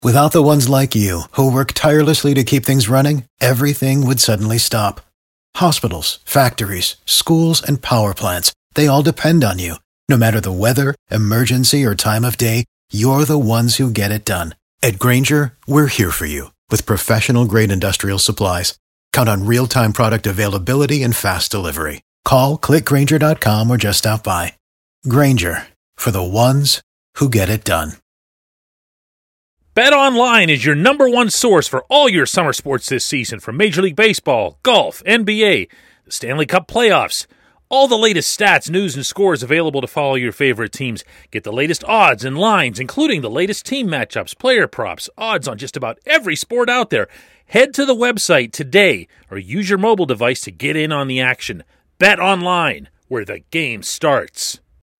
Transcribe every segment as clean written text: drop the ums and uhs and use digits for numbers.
Without the ones like you, who work tirelessly to keep things running, everything would suddenly stop. Hospitals, factories, schools, and power plants, they all depend on you. No matter the weather, emergency, or time of day, you're the ones who get it done. At Grainger, we're here for you with professional-grade industrial supplies. Count on real-time product availability and fast delivery. Call, clickgrainger.com, or just stop by. Grainger, for the ones who get it done. BetOnline is your number one source for all your summer sports this season, from Major League Baseball, golf, NBA, the Stanley Cup playoffs. All the latest stats, news, and scores available to follow your favorite teams. Get the latest odds and lines, including the latest team matchups, player props, odds on just about every sport out there. Head to the website today or use your mobile device to get in on the action. BetOnline, where the game starts.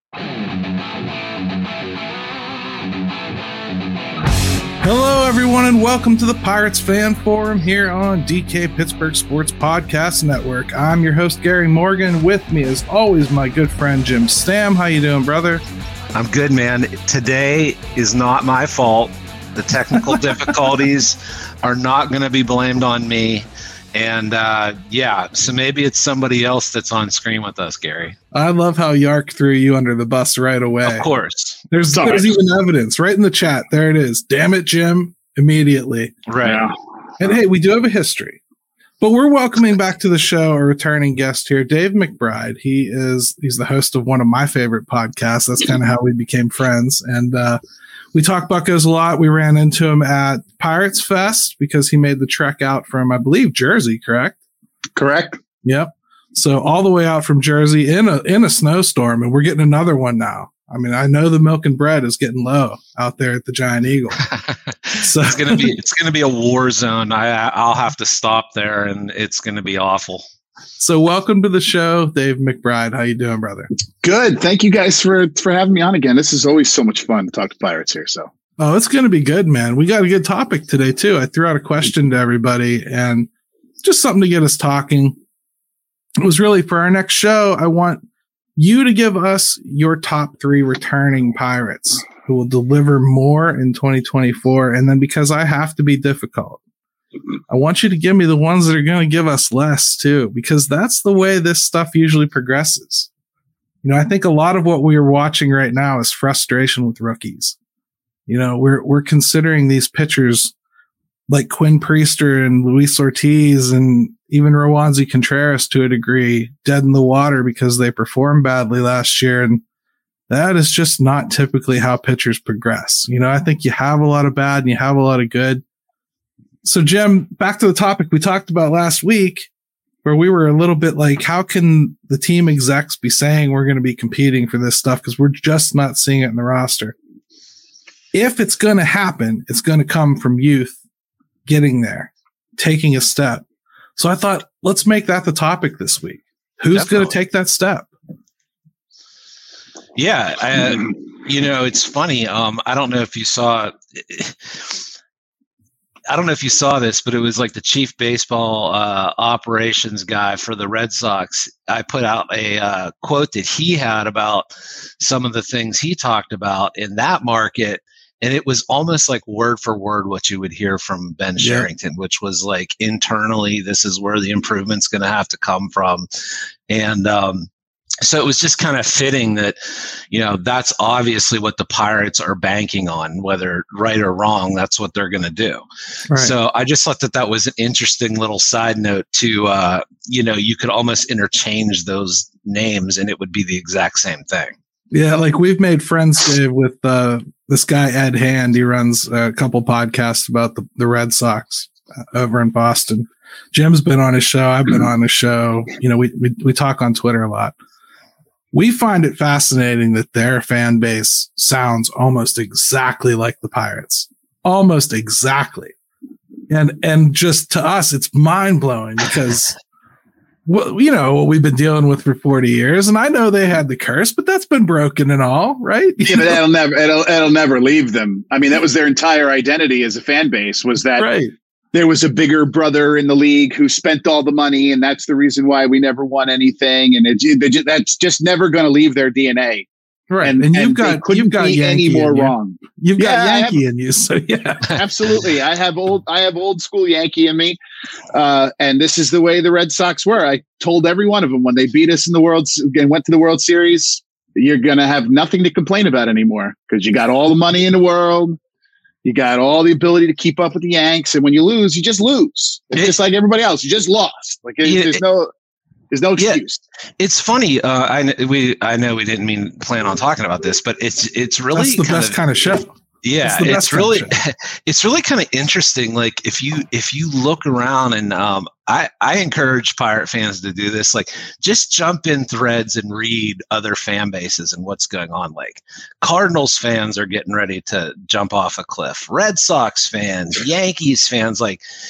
Hello, everyone, and welcome to the Pirates Fan Forum here on DK Pittsburgh Sports Podcast Network. I'm your host, Gary Morgan. With me, as always, my good friend, Jim Stam. How you doing, brother? I'm good, man. Today is not my fault. The technical difficulties are not going to be blamed on me. And, so maybe it's somebody else that's on screen with us, Gary. I love how Yark threw you under the bus right away. Of course. There's even evidence right in the chat. There it is. Damn it, Jim. Immediately. Right. Yeah. And hey, we do have a history. But we're welcoming back to the show a returning guest here, Dave McBride. He's the host of one of my favorite podcasts. That's kind of how we became friends. And we talk Buccos a lot. We ran into him at Pirates Fest because he made the trek out from, I believe, Jersey, correct? Correct. Yep. So all the way out from Jersey in a snowstorm, and we're getting another one now. I mean, I know the milk and bread is getting low out there at the Giant Eagle. So it's gonna be a war zone. I'll have to stop there, and it's gonna be awful. So welcome to the show, Dave McBride. How you doing, brother? Good. Thank you guys for having me on again. This is always so much fun to talk to Pirates here. So it's going to be good, man. We got a good topic today too. I threw out a question to everybody and just something to get us talking. It was really for our next show. I want you to give us your top 3 returning Pirates who will deliver more in 2024. And then, because I have to be difficult, I want you to give me the ones that are going to give us less too, because that's the way this stuff usually progresses. You know, I think a lot of what we are watching right now is frustration with rookies. You know, we're considering these pitchers like Quinn Priester and Luis Ortiz and even Rowanzi Contreras to a degree dead in the water because they performed badly last year. And that is just not typically how pitchers progress. You know, I think you have a lot of bad and you have a lot of good. So, Jim, back to the topic we talked about last week, where we were a little bit like, how can the team execs be saying we're going to be competing for this stuff? Because we're just not seeing it in the roster. If it's going to happen, it's going to come from youth getting there, taking a step. So I thought, let's make that the topic this week. Who's going to take that step? Yeah. It's funny. I don't know if you saw this, but it was like the chief baseball operations guy for the Red Sox. I put out a quote that he had about some of the things he talked about in that market. And it was almost like word for word what you would hear from Ben Sherrington, which was like, internally, this is where the improvement's going to have to come from. And so it was just kind of fitting that, you know, that's obviously what the Pirates are banking on, whether right or wrong, that's what they're going to do. Right. So I just thought that was an interesting little side note to, you could almost interchange those names and it would be the exact same thing. Yeah, like we've made friends, Dave, with this guy, Ed Hand. He runs a couple podcasts about the Red Sox over in Boston. Jim's been on his show. I've been on his show. You know, we talk on Twitter a lot. We find it fascinating that their fan base sounds almost exactly like the Pirates. Almost exactly. And just to us, it's mind-blowing because what we've been dealing with for 40 years, and I know they had the curse, but that's been broken and all, right? Yeah, but it'll never leave them. I mean, that was their entire identity as a fan base, was that there was a bigger brother in the league who spent all the money, and that's the reason why we never won anything. And that's just never going to leave their DNA. Right. And you've got Yankee any more wrong. You've got Yankee in you. So yeah. Absolutely. I have old school Yankee in me. And this is the way the Red Sox were. I told every one of them when they beat us in the went to the World Series, you're going to have nothing to complain about anymore because you got all the money in the world. You got all the ability to keep up with the Yanks. And when you lose, you just lose. It's just like everybody else. You just lost. Like there's no excuse. It's funny. I know we didn't plan on talking about this, but it's really that's the best kind of show. Yeah, it's really kind of interesting. Like if you look around, and I encourage Pirate fans to do this. Like just jump in threads and read other fan bases and what's going on. Like Cardinals fans are getting ready to jump off a cliff. Red Sox fans, Yankees fans,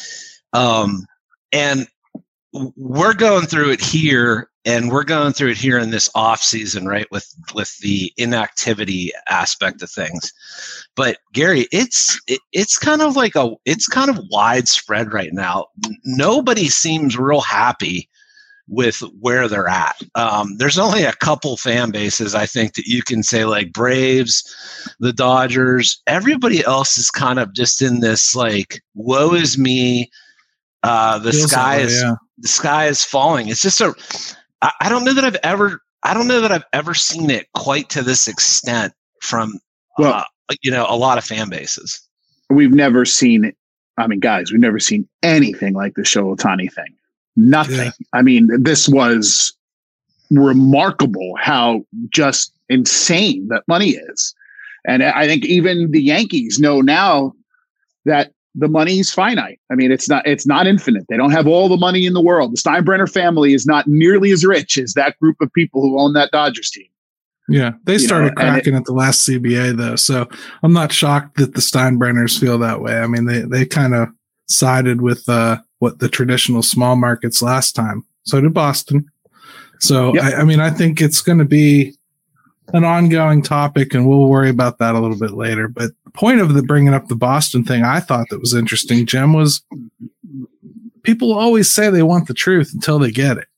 and we're going through it here. And we're going through it here in this off season, right? With the inactivity aspect of things. But Gary, it's kind of widespread right now. Nobody seems real happy with where they're at. There's only a couple fan bases I think that you can say, like Braves, the Dodgers. Everybody else is kind of just in this like, woe is me. The sky is falling. It's just I don't know that I've ever seen it quite to this extent from a lot of fan bases. We've never seen it. I mean, guys, we've never seen anything like the Shohei Ohtani thing. Nothing. Yeah. I mean, this was remarkable how just insane that money is. And I think even the Yankees know now that the money is finite. I mean, it's not infinite. They don't have all the money in the world. The Steinbrenner family is not nearly as rich as that group of people who own that Dodgers team. Yeah, they started cracking at the last CBA though, so I'm not shocked that the Steinbrenners feel that way. I mean, they kind of sided with what the traditional small markets last time. So did Boston. So yep. I think it's going to be an ongoing topic, and we'll worry about that a little bit later. But the point of bringing up the Boston thing, I thought that was interesting, Jim, was people always say they want the truth until they get it.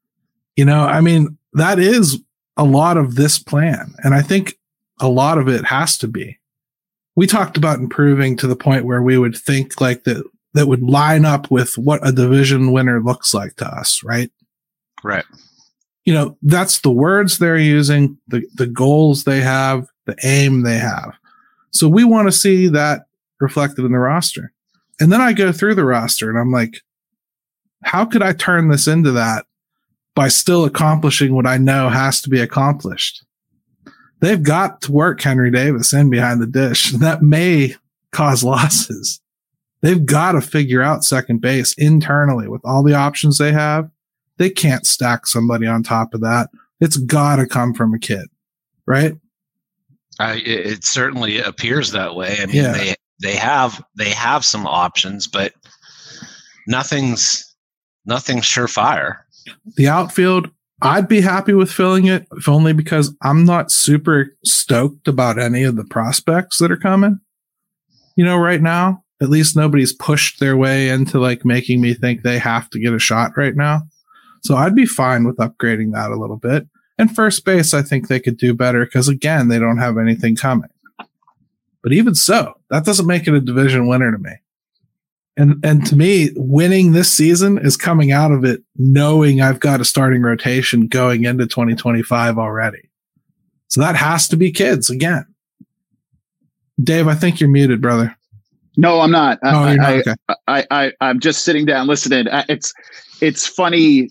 That is a lot of this plan. And I think a lot of it has to be. We talked about improving to the point where we would think like that would line up with what a division winner looks like to us, right? Right. That's the words they're using, the goals they have, the aim they have. So we want to see that reflected in the roster. And then I go through the roster and I'm like, how could I turn this into that by still accomplishing what I know has to be accomplished? They've got to work Henry Davis in behind the dish. That may cause losses. They've got to figure out second base internally with all the options they have. They can't stack somebody on top of that. It's got to come from a kid, right? It certainly appears that way. I mean, they have some options, but nothing's surefire. The outfield, I'd be happy with filling it, if only because I'm not super stoked about any of the prospects that are coming. Right now, at least nobody's pushed their way into like making me think they have to get a shot right now. So I'd be fine with upgrading that a little bit. And first base, I think they could do better because, again, they don't have anything coming. But even so, that doesn't make it a division winner to me. And to me, winning this season is coming out of it knowing I've got a starting rotation going into 2025 already. So that has to be kids again. Dave, I think you're muted, brother. No, I'm not. You're not. Okay. I'm just sitting down listening. It's funny,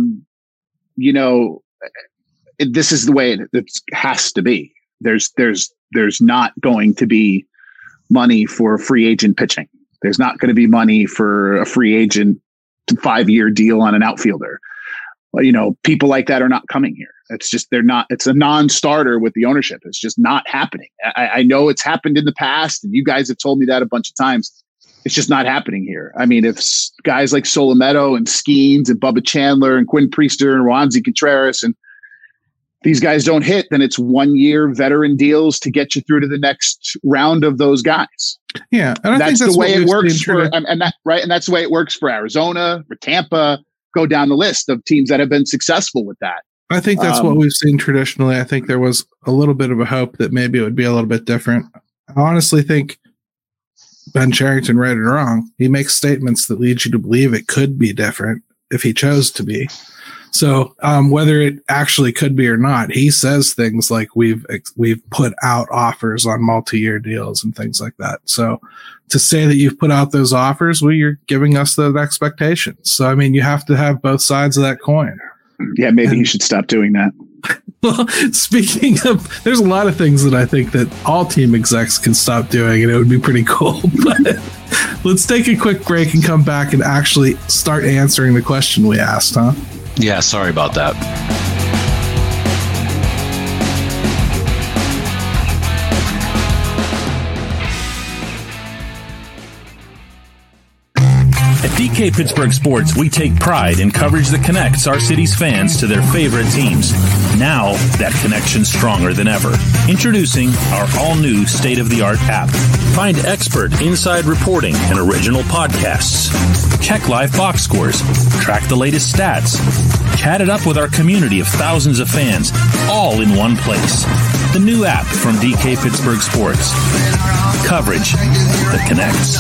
this is the way it has to be. There's not going to be money for free agent pitching. There's not going to be money for a free agent 5-year deal on an outfielder. People like that are not coming here. It's just, they're not, it's a non-starter with the ownership. It's just not happening. I know it's happened in the past, and you guys have told me that a bunch of times. It's just not happening here. I mean, if guys like Solometo and Skeens and Bubba Chandler and Quinn Priester and Roansy Contreras and these guys don't hit, then it's 1-year veteran deals to get you through to the next round of those guys. Yeah. And that's the way it works and that's the way it works for Arizona, for Tampa, go down the list of teams that have been successful with that. I think that's what we've seen traditionally. I think there was a little bit of a hope that maybe it would be a little bit different. I honestly think Ben Cherington, right or wrong, he makes statements that lead you to believe it could be different if he chose to be. So whether it actually could be or not, he says things like we've put out offers on multi-year deals and things like that. So to say that you've put out those offers, well, you're giving us those expectations. So, I mean, you have to have both sides of that coin. Yeah, maybe you should stop doing that. Well, speaking of, there's a lot of things that I think that all team execs can stop doing, and it would be pretty cool. But let's take a quick break and come back and actually start answering the question we asked, huh? Yeah, sorry about that. At DK Pittsburgh Sports, we take pride in coverage that connects our city's fans to their favorite teams. Now, that connection's stronger than ever. Introducing our all-new state-of-the-art app. Find expert inside reporting and original podcasts. Check live box scores. Track the latest stats. Chat it up with our community of thousands of fans, all in one place. The new app from DK Pittsburgh Sports. Coverage that connects.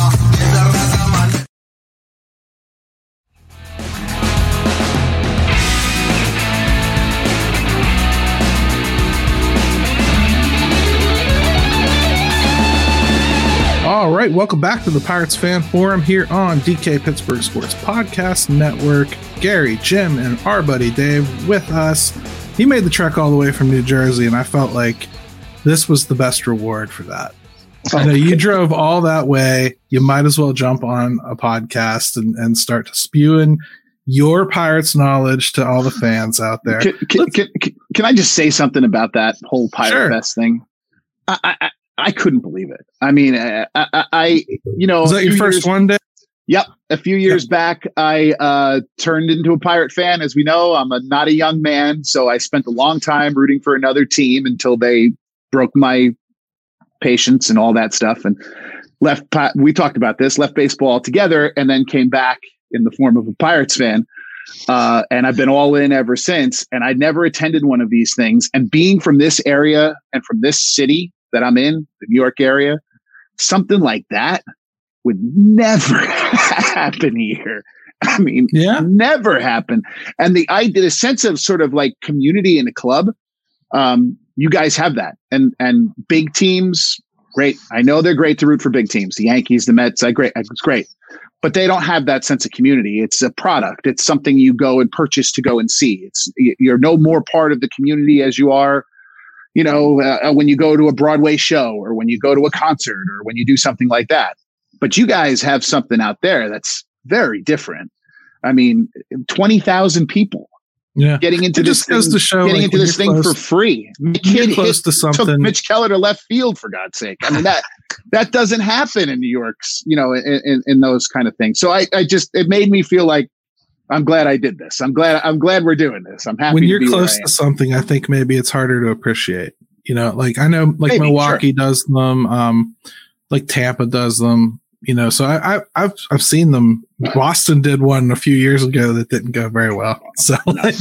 All right, welcome back to the Pirates Fan Forum here on DK Pittsburgh Sports Podcast Network. Gary, Jim, and our buddy Dave with us. He made the trek all the way from New Jersey, and I felt like this was the best reward for that. I know you drove all that way. You might as well jump on a podcast and start spewing your Pirates knowledge to all the fans out there. Can I just say something about that whole Pirate Fest thing? I couldn't believe it. I mean, was that your first one, Dave? Yep. A few years back, I turned into a Pirate fan. As we know, I'm not a young man, so I spent a long time rooting for another team until they broke my patience and all that stuff, and left. We talked about this. Left baseball altogether, and then came back in the form of a Pirates fan. And I've been all in ever since. And I never attended one of these things. And being from this area and from this city that I'm in, the New York area, something like that would never happen here. I mean, never happen. And the sense of sort of like community in a club, you guys have that. And big teams, great. I know they're great to root for big teams. The Yankees, the Mets, it's great. But they don't have that sense of community. It's a product. It's something you go and purchase to go and see. You're no more part of the community as you are, when you go to a Broadway show or when you go to a concert or when you do something like that. But you guys have something out there that's very different. I mean, 20,000 people getting into this thing for free. Kid took Mitch Keller to left field, for God's sake. I mean, that doesn't happen in New York's, in those kind of things. So it made me feel like I'm glad I did this. I'm glad we're doing this. I'm happy. When you're close to something, I think maybe it's harder to appreciate. Like I know, like maybe, Milwaukee does them, like Tampa does them. So I've seen them. Boston did one a few years ago that didn't go very well. So,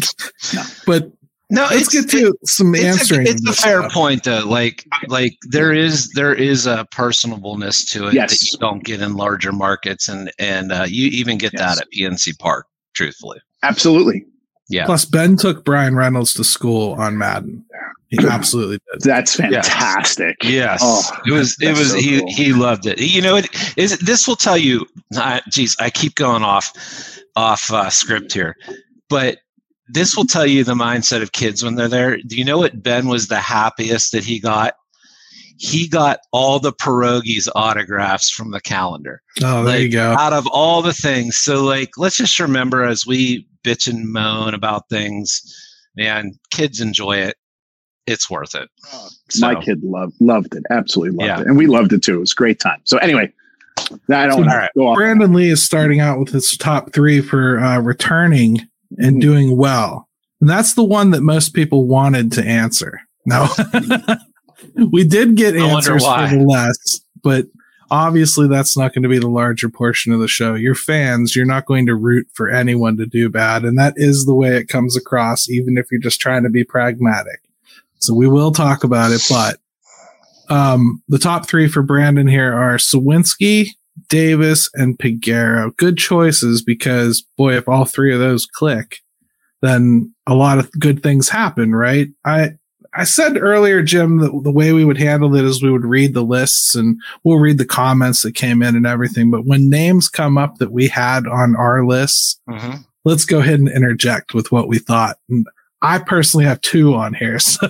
but let's get to some answering. It's a fair point, though. Like there is a personableness to it that you don't get in larger markets, and you even get that at PNC Park. Truthfully, absolutely, yeah. Plus, Ben took Brian Reynolds to school on Madden. He absolutely did. That's fantastic. Yes, it was. So cool. He loved it. This will tell you. I keep going off script here, but this will tell you the mindset of kids when they're there. Do you know what Ben was the happiest that he got? He got all the pierogies autographs from the calendar. Oh, there you go. Out of all the things. So, let's just remember as we bitch and moan about things, man, kids enjoy it. It's worth it. My kid loved it. Absolutely loved it. And we loved it too. It was a great time. So anyway, I don't want to go off. Brandon Lee is starting out with his top 3 for returning and doing well. And that's the one that most people wanted to answer. No. We did get answers for the less, but Obviously, that's not going to be the larger portion of the show. You're fans. You're not going to root for anyone to do bad. And that is the way it comes across, even if you're just trying to be pragmatic. So we will talk about it. But the top three for Brandon here are Sawinski, Davis, and Peguero. Good choices because, boy, if all three of those click, then a lot of good things happen, right? I said earlier, Jim, that the way we would handle it is we would read the lists and we'll read the comments that came in and everything. But when names come up that we had on our lists, let's go ahead and interject with what we thought. And I personally have two on here. So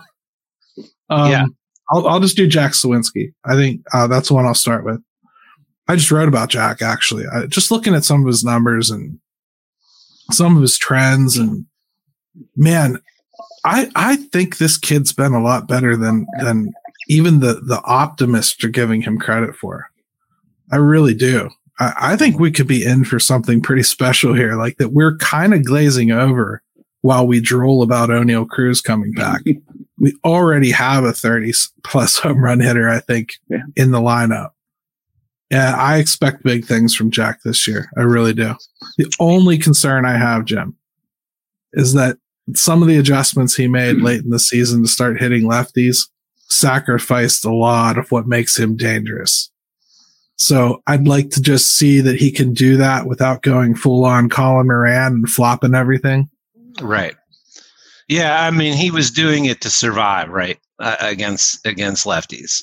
I'll just do Jack Sawinski. I think that's the one I'll start with. I just wrote about Jack, actually. Just looking at some of his numbers and some of his trends. And, man, I think this kid's been a lot better than even the optimists are giving him credit for. I really do. I think we could be in for something pretty special here, like that we're kind of glazing over while we drool about O'Neal Cruz coming back. We already have a 30-plus home run hitter, I think, in the lineup. Yeah, I expect big things from Jack this year. I really do. The only concern I have, Jim, is that some of the adjustments he made late in the season to start hitting lefties sacrificed a lot of what makes him dangerous. So I'd like to just see that he can do that without going full on Colin Moran and flopping everything. Right. Yeah. I mean, he was doing it to survive, right? Against lefties,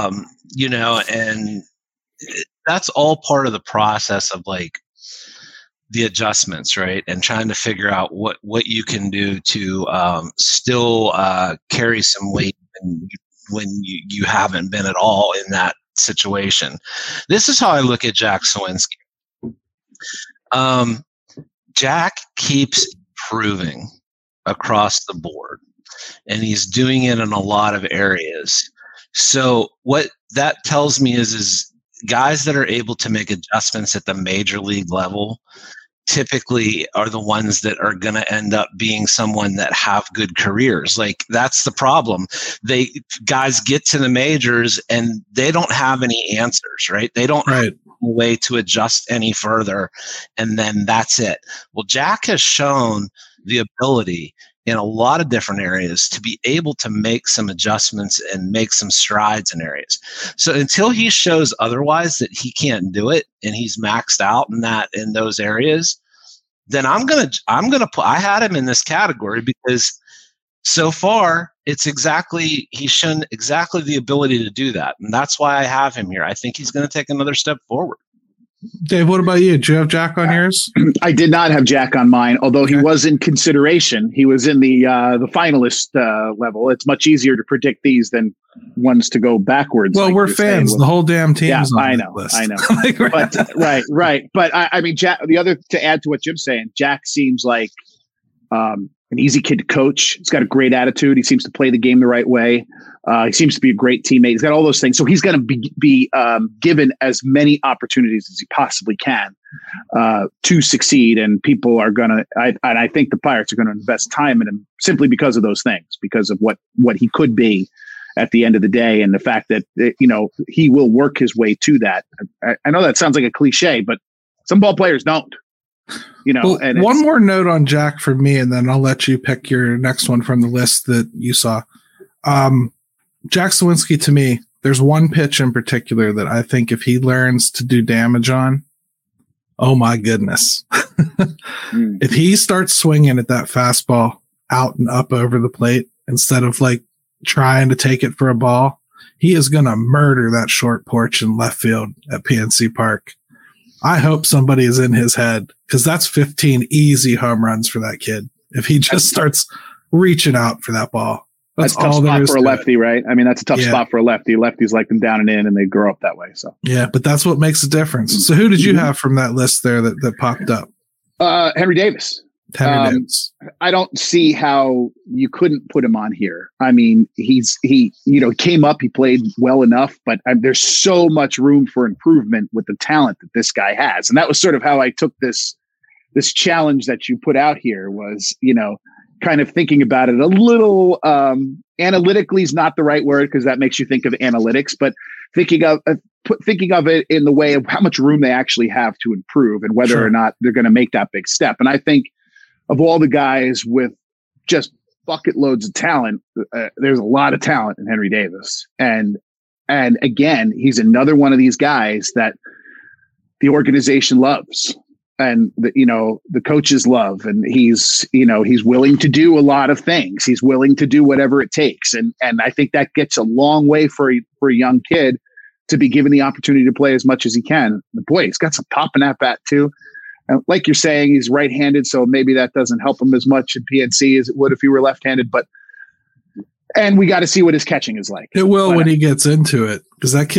and that's all part of the process of like the adjustments, right? And trying to figure out what you can do to still carry some weight when you haven't been at all in that situation. This is how I look at Jack Sawinski. Jack keeps improving across the board, and he's doing it in a lot of areas. So what that tells me is guys that are able to make adjustments at the major league level typically are the ones that are going to end up being someone that have good careers. Like, that's the problem. Guys get to the majors and they don't have any answers, right? They don't have a way to adjust any further. And then that's it. Well, Jack has shown the ability in a lot of different areas to be able to make some adjustments and make some strides in areas. So until he shows otherwise that he can't do it and he's maxed out in those areas, then I had him in this category because so far he's shown exactly the ability to do that. And that's why I have him here. I think he's going to take another step forward. Dave, what about you? Do you have Jack on yours? I did not have Jack on mine, although he was in consideration. He was in the finalist level. It's much easier to predict these than ones to go backwards. Well, we're fans. The whole damn team's on that list. I know. But, right. But I mean, Jack. The other, to add to what Jim's saying, Jack seems like an easy kid to coach. He's got a great attitude. He seems to play the game the right way. He seems to be a great teammate. He's got all those things. So he's going to be given as many opportunities as he possibly can to succeed. And people are going to, and I think the Pirates are going to invest time in him simply because of those things, because of what he could be at the end of the day. And the fact that, he will work his way to that. I know that sounds like a cliche, but some ball players don't. And one more note on Jack for me, and then I'll let you pick your next one from the list that you saw. Jack Sawinski, to me, there's one pitch in particular that I think if he learns to do damage on, oh my goodness. If he starts swinging at that fastball out and up over the plate instead of like trying to take it for a ball, he is going to murder that short porch in left field at PNC Park. I hope somebody is in his head, because that's 15 easy home runs for that kid if he just starts reaching out for that ball. That's a tough spot for a lefty, right? I mean, that's a tough spot for a lefty. Lefties like them down and in, and they grow up that way. So yeah, but that's what makes a difference. So who did you have from that list there that popped up? Henry Davis. Davis. I don't see how you couldn't put him on here. I mean, he came up, he played well enough, but there's so much room for improvement with the talent that this guy has. And that was sort of how I took this challenge that you put out here was, kind of thinking about it a little, analytically is not the right word because that makes you think of analytics, but thinking of it in the way of how much room they actually have to improve and whether or not they're going to make that big step. And I think of all the guys with just bucket loads of talent, there's a lot of talent in Henry Davis. And again, he's another one of these guys that the organization loves and the coaches love, and he's willing to do a lot of things. He's willing to do whatever it takes. And I think that gets a long way for a young kid to be given the opportunity to play as much as he can. But boy, he's got some pop in that bat too. And like you're saying, he's right-handed, so maybe that doesn't help him as much in PNC as it would if he were left-handed. And we got to see what his catching is like. It will when he gets into it, because that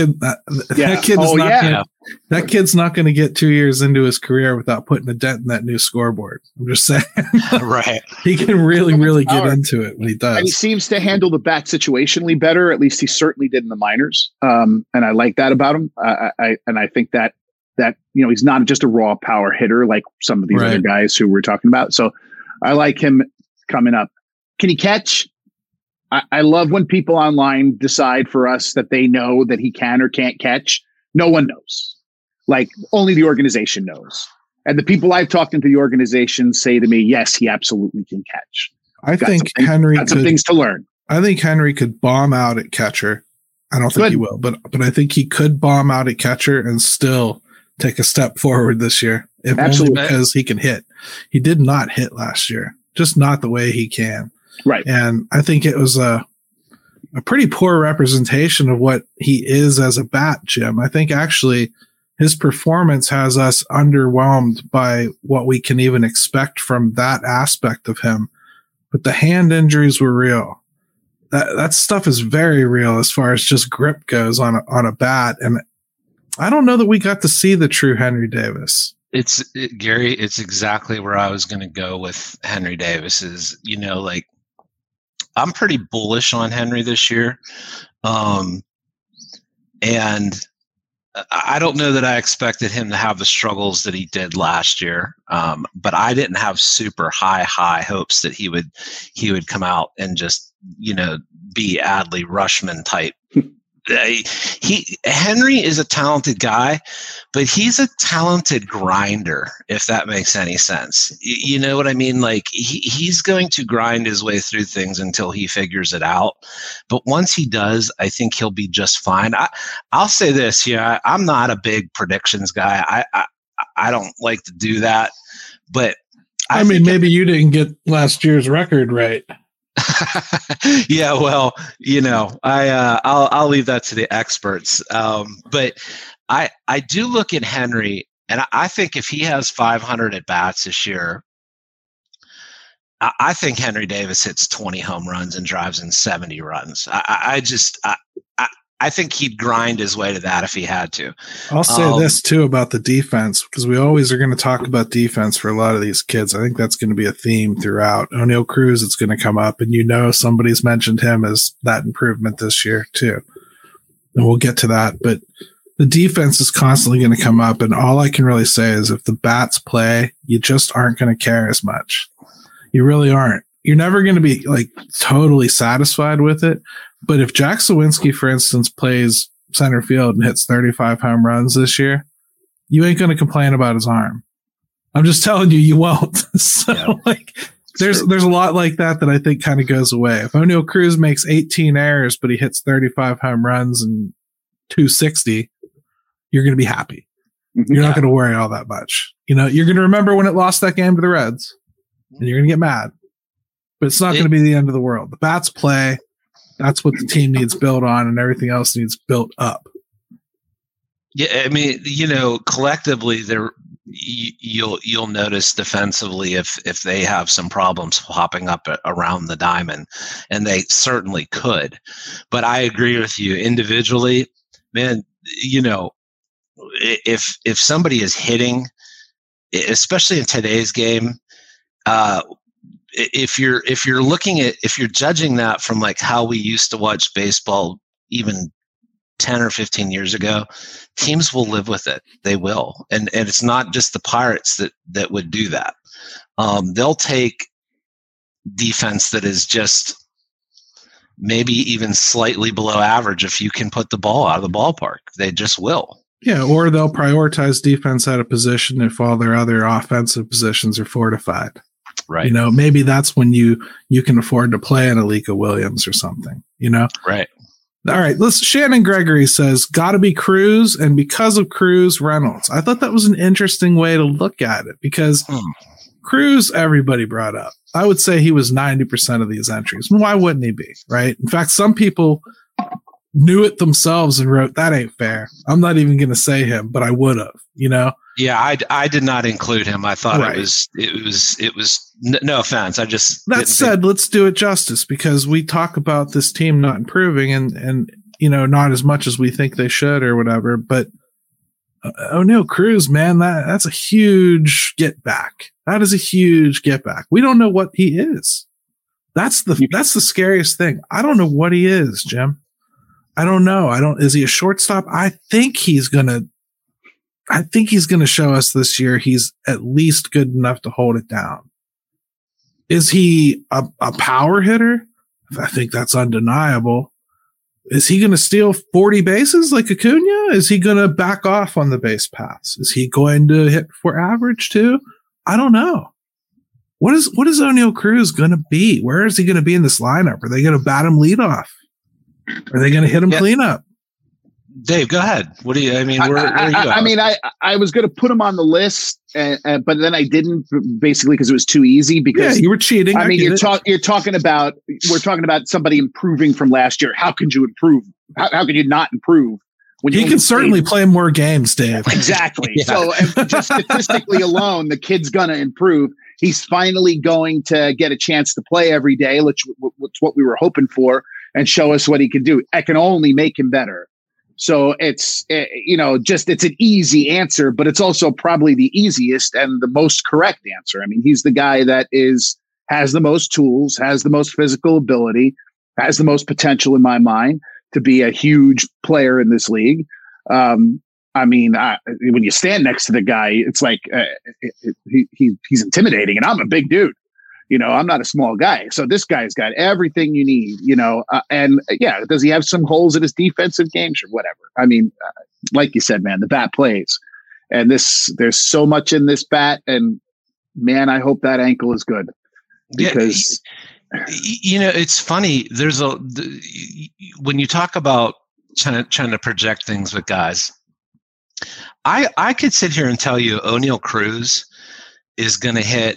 kid's not going to get 2 years into his career without putting a dent in that new scoreboard. I'm just saying. Right. He can really get into it when he does. And he seems to handle the bat situationally better. At least he certainly did in the minors. And I like that about him. I think that he's not just a raw power hitter like some of these other guys who we're talking about. So I like him coming up. Can he catch? I love when people online decide for us that they know that he can or can't catch. No one knows. Like, only the organization knows. And the people I've talked into the organization say to me, yes, he absolutely can catch. I think Henry got some things to learn. I think Henry could bomb out at catcher. I don't think he will, but I think he could bomb out at catcher and still take a step forward this year. Absolutely. Only because he can hit. He did not hit last year, just not the way he can. Right. And I think it was a pretty poor representation of what he is as a bat, Jim. I think actually his performance has us underwhelmed by what we can even expect from that aspect of him. But the hand injuries were real. That stuff is very real as far as just grip goes on a bat. And I don't know that we got to see the true Henry Davis. Gary, it's exactly where I was going to go with Henry Davis is, I'm pretty bullish on Henry this year. And I don't know that I expected him to have the struggles that he did last year. But I didn't have super high hopes that he would come out and just, be Adley Rutschman type. Henry is a talented guy, but he's a talented grinder, if that makes any sense. You know what I mean? Like he's going to grind his way through things until he figures it out. But once he does, I think he'll be just fine. I'll say this, I'm not a big predictions guy. I don't like to do that, but I mean, maybe you didn't get last year's record right. Yeah, well, I'll leave that to the experts. But I do look at Henry, and I think if he has 500 at bats this year, I think Henry Davis hits 20 home runs and drives in 70 runs. I think he'd grind his way to that if he had to. I'll say this too about the defense, because we always are going to talk about defense for a lot of these kids. I think that's going to be a theme throughout. O'Neal Cruz, it's going to come up, and somebody's mentioned him as that improvement this year too. And we'll get to that, but the defense is constantly going to come up, and all I can really say is if the bats play, you just aren't going to care as much. You really aren't. You're never going to be totally satisfied with it. But if Jack Sawinski, for instance, plays center field and hits 35 home runs this year, you ain't going to complain about his arm. I'm just telling you won't. So there's a lot like that I think kind of goes away. If O'Neal Cruz makes 18 errors, but he hits 35 home runs and 260, you're going to be happy. You're not going to worry all that much. You're going to remember when it lost that game to the Reds, and you're going to get mad. But it's not going to be the end of the world. The bats play. That's what the team needs built on, and everything else needs built up. Yeah, I mean, collectively, you'll notice defensively if they have some problems popping up around the diamond, and they certainly could. But I agree with you individually, man. If somebody is hitting, especially in today's game, if you're judging that from how we used to watch baseball even 10 or 15 years ago, teams will live with it. They will. And it's not just the Pirates that would do that. They'll take defense that is just maybe even slightly below average if you can put the ball out of the ballpark. They just will. Yeah, or they'll prioritize defense at a position if all their other offensive positions are fortified. Right. Maybe that's when you can afford to play an Alika Williams or something, Right. All right. Shannon Gregory says, gotta be Cruz, and because of Cruz, Reynolds. I thought that was an interesting way to look at it because Cruz, everybody brought up. I would say he was 90% of these entries. Why wouldn't he be? Right. In fact, some people knew it themselves and wrote, that ain't fair. I'm not even going to say him, but I would have, Yeah, I did not include him. I thought it was no offense. I just that said, let's do it justice because we talk about this team not improving and not as much as we think they should or whatever. But Oneil Cruz, man, that's a huge get back. That is a huge get back. We don't know what he is. That's the scariest thing. I don't know what he is, Jim. I don't know. Is he a shortstop? I think he's gonna show us this year he's at least good enough to hold it down. Is he a power hitter? I think that's undeniable. Is he going to steal 40 bases like Acuna? Is he going to back off on the base paths? Is he going to hit for average too? I don't know. What is Oneil Cruz going to be? Where is he going to be in this lineup? Are they going to bat him leadoff? Are they going to hit him cleanup? Dave, go ahead. What do you? I mean, where are you at? I was going to put him on the list, but then I didn't, basically because it was too easy. Because you were cheating. I mean, we're talking about somebody improving from last year. How could you improve? How could you not improve? When he can certainly play more games, Dave. Exactly. Yeah. So just statistically alone, the kid's going to improve. He's finally going to get a chance to play every day, which what we were hoping for, and show us what he can do. I can only make him better. So it's, it's an easy answer, but it's also probably the easiest and the most correct answer. I mean, he's the guy that has the most tools, has the most physical ability, has the most potential in my mind to be a huge player in this league. When you stand next to the guy, it's like he's intimidating, and I'm a big dude. I'm not a small guy. So this guy's got everything you need, does he have some holes in his defensive game? Sure, whatever. I mean, like you said, man, the bat plays. And there's so much in this bat. And, man, I hope that ankle is good. Because, it's funny. When you talk about trying to project things with guys, I could sit here and tell you Oneil Cruz is going to hit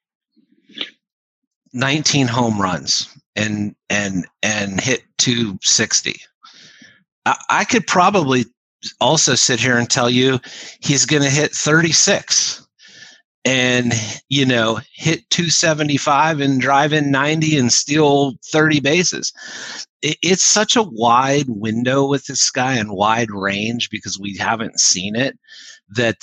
19 home runs and hit 260. I could probably also sit here and tell you he's going to hit 36 and, hit 275 and drive in 90 and steal 30 bases. It's such a wide window with this guy and wide range because we haven't seen it that,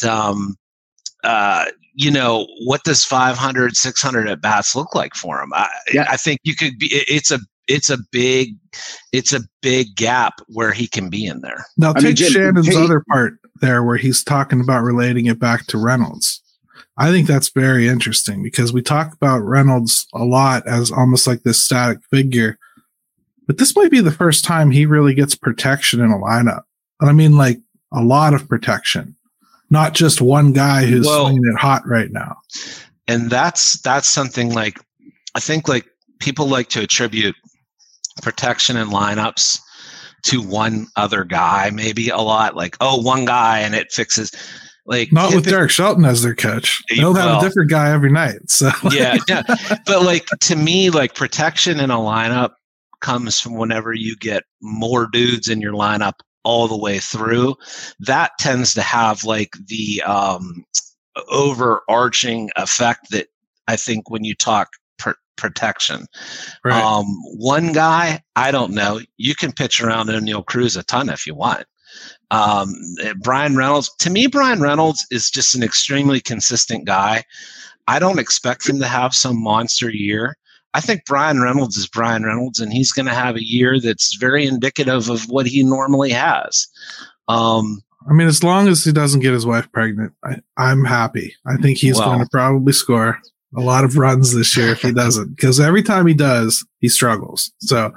what does 500, 600 at bats look like for him? I think you could be. It's a big gap where he can be in there. Now take Shannon's other part there, where he's talking about relating it back to Reynolds. I think that's very interesting because we talk about Reynolds a lot as almost like this static figure, but this might be the first time he really gets protection in a lineup. And I mean, like a lot of protection. Not just one guy who's swinging it hot right now. And that's something like, I think like people like to attribute protection in lineups to one other guy, maybe a lot, like, one guy and it fixes. Like not with Derek Shelton as their coach. They'll have a different guy every night. So yeah. But like to me, like protection in a lineup comes from whenever you get more dudes in your lineup all the way through. That tends to have like the overarching effect that I think when you talk protection. Right. One guy, I don't know. You can pitch around Oneil Cruz a ton if you want. Bryan Reynolds, to me, Bryan Reynolds is just an extremely consistent guy. I don't expect him to have some monster year. I think Bryan Reynolds is Bryan Reynolds, and he's going to have a year that's very indicative of what he normally has. I mean, as long as he doesn't get his wife pregnant, I'm happy. I think he's going to probably score a lot of runs this year if he doesn't, because every time he does, he struggles. So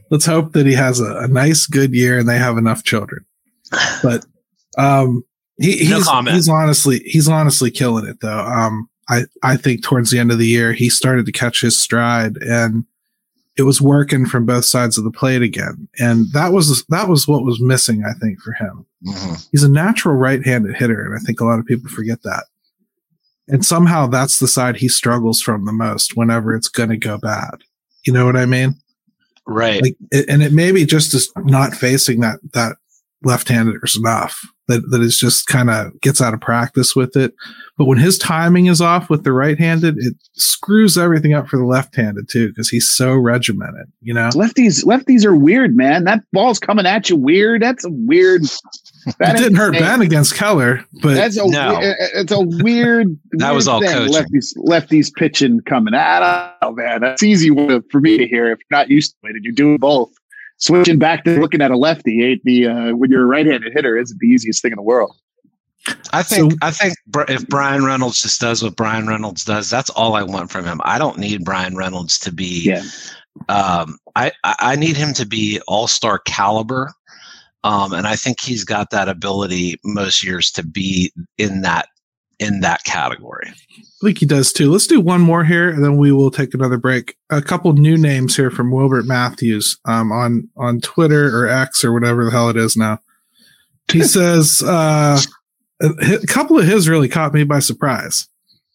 let's hope that he has a nice, good year and they have enough children. But he's honestly killing it though. I think towards the end of the year he started to catch his stride and it was working from both sides of the plate again. And that was what was missing, I think, for him. Mm-hmm. He's a natural right-handed hitter, and I think a lot of people forget that. And somehow that's the side he struggles from the most whenever it's going to go bad. You know what I mean? Right. And it may be just as not facing that left-handed is enough. That is just kind of gets out of practice with it. But when his timing is off with the right-handed, it screws everything up for the left-handed too, because he's so regimented, you know? Lefties are weird, man. That ball's coming at you weird. That's a weird. It didn't hurt Ben against Keller, but it's a weird. That was all thing. coaching. Lefties pitching coming at. Oh man, that's easy for me to hear if you're not used to it and you're doing both. Switching back to looking at a lefty ain't when you're a right-handed hitter isn't the easiest thing in the world. I think if Brian Reynolds just does what Brian Reynolds does, that's all I want from him. I don't need Brian Reynolds to be. Yeah. I need him to be all-star caliber, and I think he's got that ability most years to be in that category. I think he does too. Let's do one more here, and then we will take another break. A couple new names here from Wilbert Matthews on Twitter or X or whatever the hell it is now. He says a couple of his really caught me by surprise.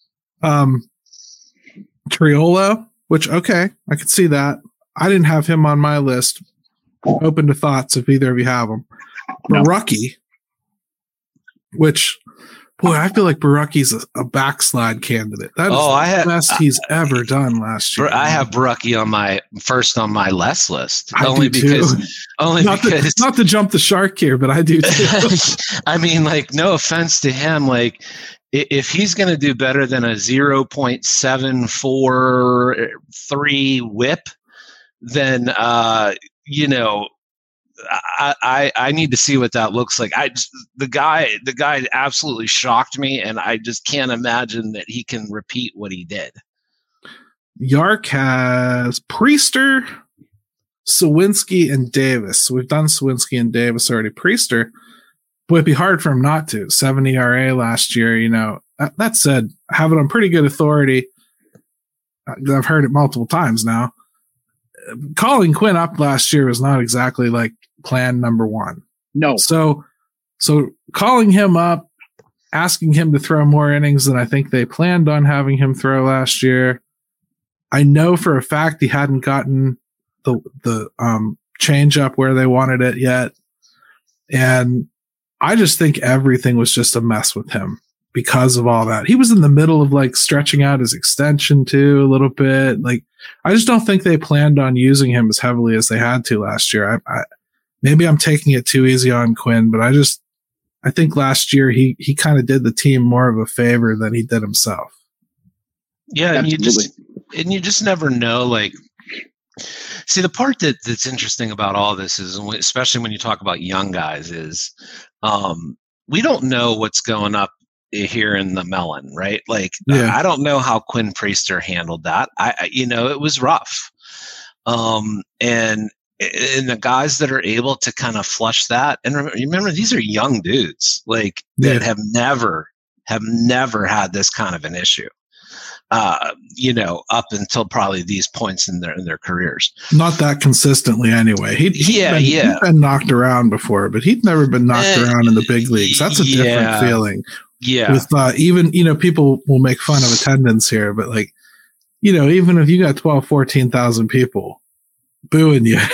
Triolo, which, okay, I could see that. I didn't have him on my list. Open to thoughts if either of you have him. No. Barucki, which... Boy, I feel like Barucki's a backslide candidate. That is the best he's ever done last year. I have Barucki on my less list. Not to jump the shark here, but I do too. I mean, like, no offense to him. Like, if he's going to do better than a 0.743 whip, then, I need to see what that looks like. The guy absolutely shocked me, and I just can't imagine that he can repeat what he did. Yark has Priester, Sawinski, and Davis. We've done Sawinski and Davis already. Priester, boy, it'd be hard for him not to. 7 ERA last year, you know. That said, I have it on pretty good authority. I've heard it multiple times now. Calling Quinn up last year was not exactly like plan number one. No. So calling him up, asking him to throw more innings than I think they planned on having him throw last year. I know for a fact he hadn't gotten the change up where they wanted it yet. And I just think everything was just a mess with him because of all that. He was in the middle of like stretching out his extension too a little bit. Like, I just don't think they planned on using him as heavily as they had to last year. Maybe I'm taking it too easy on Quinn, but I think last year he kind of did the team more of a favor than he did himself. Yeah. And you just never know. Like, see, the part that's interesting about all this is, especially when you talk about young guys, is we don't know what's going up here in the melon, right? Like, yeah. I don't know how Quinn Priester handled that. It was rough. And the guys that are able to kind of flush that, and remember these are young dudes, like, that have never had this kind of an issue. Up until probably these points in their careers. Not that consistently anyway. He'd been knocked around before, but he'd never been knocked around in the big leagues. That's a different feeling. Yeah. With even, people will make fun of attendance here, but like, even if you got 12, 14,000 people booing you,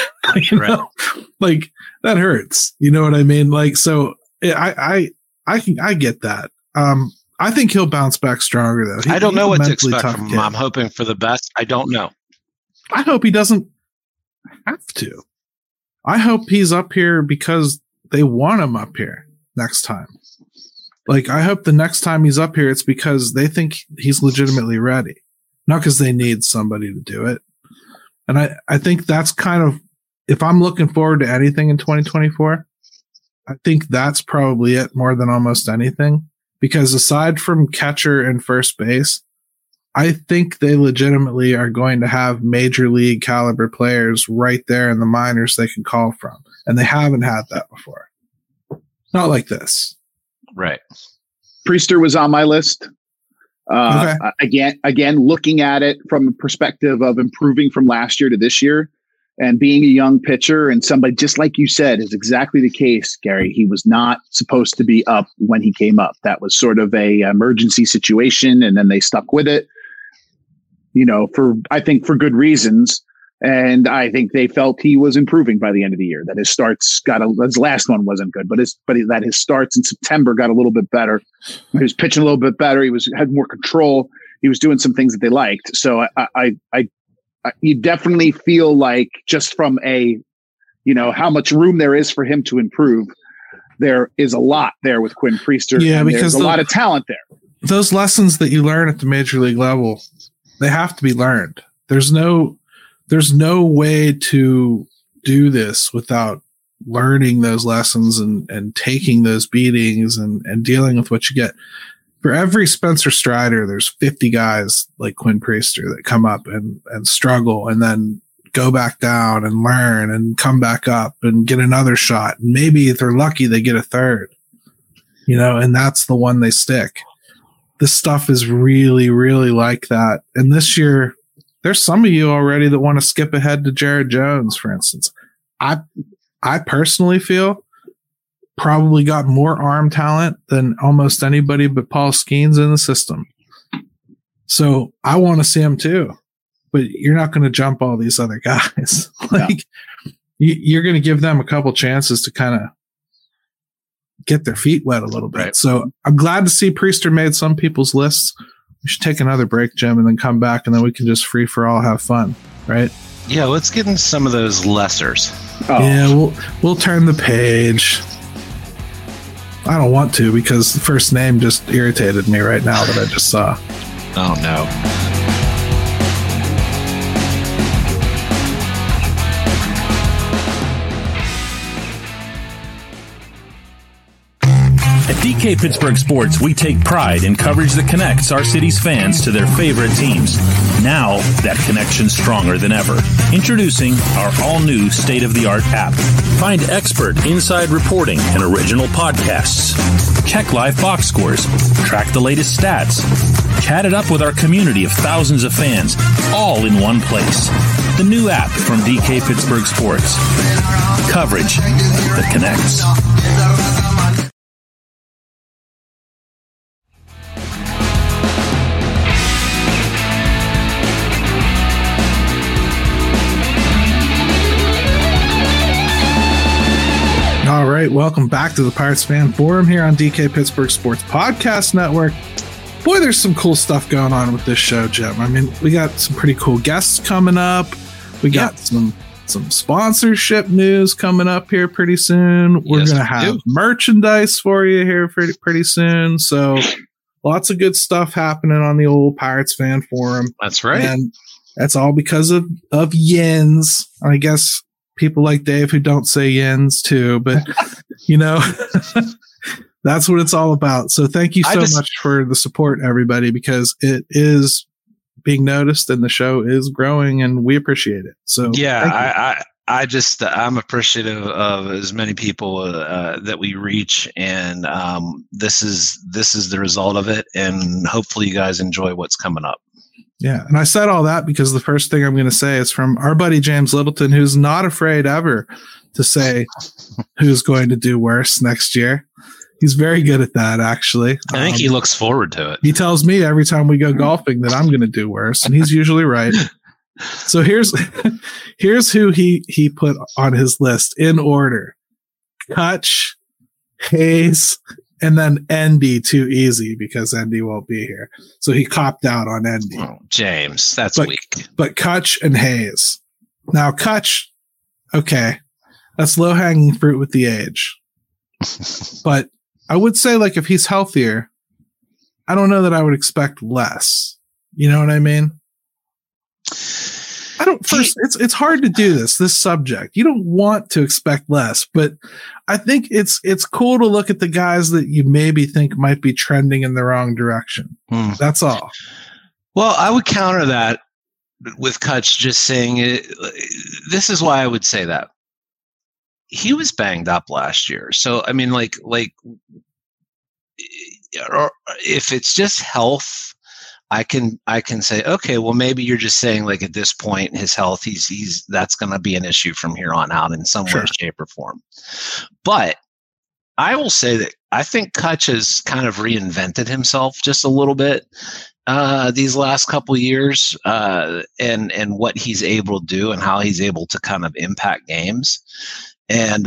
like that hurts. You know what I mean? Like, so I get that. I think he'll bounce back stronger though. I don't know what to expect from him. I'm hoping for the best. I don't know. I hope he doesn't have to. I hope he's up here because they want him up here next time. Like, I hope the next time he's up here, it's because they think he's legitimately ready, not because they need somebody to do it. And I think that's kind of, if I'm looking forward to anything in 2024, I think that's probably it more than almost anything. Because aside from catcher and first base, I think they legitimately are going to have major league caliber players right there in the minors they can call from. And they haven't had that before. Not like this. Right. Priester was on my list. Again, looking at it from a perspective of improving from last year to this year and being a young pitcher and somebody, just like you said, is exactly the case, Gary. He was not supposed to be up when he came up. That was sort of a emergency situation, and then they stuck with it, I think for good reasons. And I think they felt he was improving by the end of the year, that his starts his last one wasn't good, but that his starts in September got a little bit better. He was pitching a little bit better. He had more control. He was doing some things that they liked. So you definitely feel like, just from how much room there is for him to improve, there is a lot there with Quinn Priester. Yeah, because there's a lot of talent there. Those lessons that you learn at the major league level, they have to be learned. There's no way to do this without learning those lessons and taking those beatings and dealing with what you get. For every Spencer Strider, there's 50 guys like Quinn Priester that come up and struggle and then go back down and learn and come back up and get another shot. And maybe if they're lucky, they get a third, and that's the one they stick. This stuff is really, really like that. And this year, there's some of you already that want to skip ahead to Jared Jones, for instance. I personally feel probably got more arm talent than almost anybody but Paul Skeens in the system. So I want to see him too. But you're not going to jump all these other guys. You're going to give them a couple chances to kind of get their feet wet a little bit. Right. So I'm glad to see Priester made some people's lists. We should take another break, Jim, and then come back, and then we can just free for all have fun, right? Yeah, let's get into some of those lessers. Oh. Yeah, we'll turn the page. I don't want to, because the first name just irritated me right now that I just saw. Oh, no. At DK Pittsburgh Sports, we take pride in coverage that connects our city's fans to their favorite teams. Now, that connection's stronger than ever. Introducing our all-new state-of-the-art app. Find expert inside reporting and original podcasts. Check live box scores. Track the latest stats. Chat it up with our community of thousands of fans, all in one place. The new app from DK Pittsburgh Sports. Coverage that connects. All right, welcome back to the Pirates Fan Forum here on DK Pittsburgh Sports Podcast Network. Boy, there's some cool stuff going on with this show, Jim. I mean, we got some pretty cool guests coming up. We got some sponsorship news coming up here pretty soon. We're going to have merchandise for you here pretty soon. So lots of good stuff happening on the old Pirates Fan Forum. That's right. And that's all because of Yins. I guess people like Dave who don't say Yins too, but that's what it's all about. So thank you so much for the support, everybody, because it is being noticed and the show is growing and we appreciate it. So yeah, I'm appreciative of as many people that we reach, and this is the result of it, and hopefully you guys enjoy what's coming up. Yeah, and I said all that because the first thing I'm going to say is from our buddy James Littleton, who's not afraid ever to say who's going to do worse next year. He's very good at that, actually. I think he looks forward to it. He tells me every time we go golfing that I'm going to do worse, and he's usually right. So here's who he put on his list in order: Kutch, Hayes, and then Endy. Too easy because Endy won't be here, so he copped out on Endy. Oh, James, that's weak. But Kutch and Hayes. Now Kutch, okay, that's low hanging fruit with the age, but I would say, like, if he's healthier, I don't know that I would expect less. You know what I mean? It's hard to do this subject. You don't want to expect less, but I think it's cool to look at the guys that you maybe think might be trending in the wrong direction. That's all. Well, I would counter that with Kutch just saying it. This is why I would say that. He was banged up last year. So, I mean, like, or if it's just health, I can say, okay, well, maybe you're just saying like at this point, his health, he's that's going to be an issue from here on out in some way, shape, or form. But I will say that I think Kutch has kind of reinvented himself just a little bit these last couple of years, and what he's able to do and how he's able to kind of impact games. And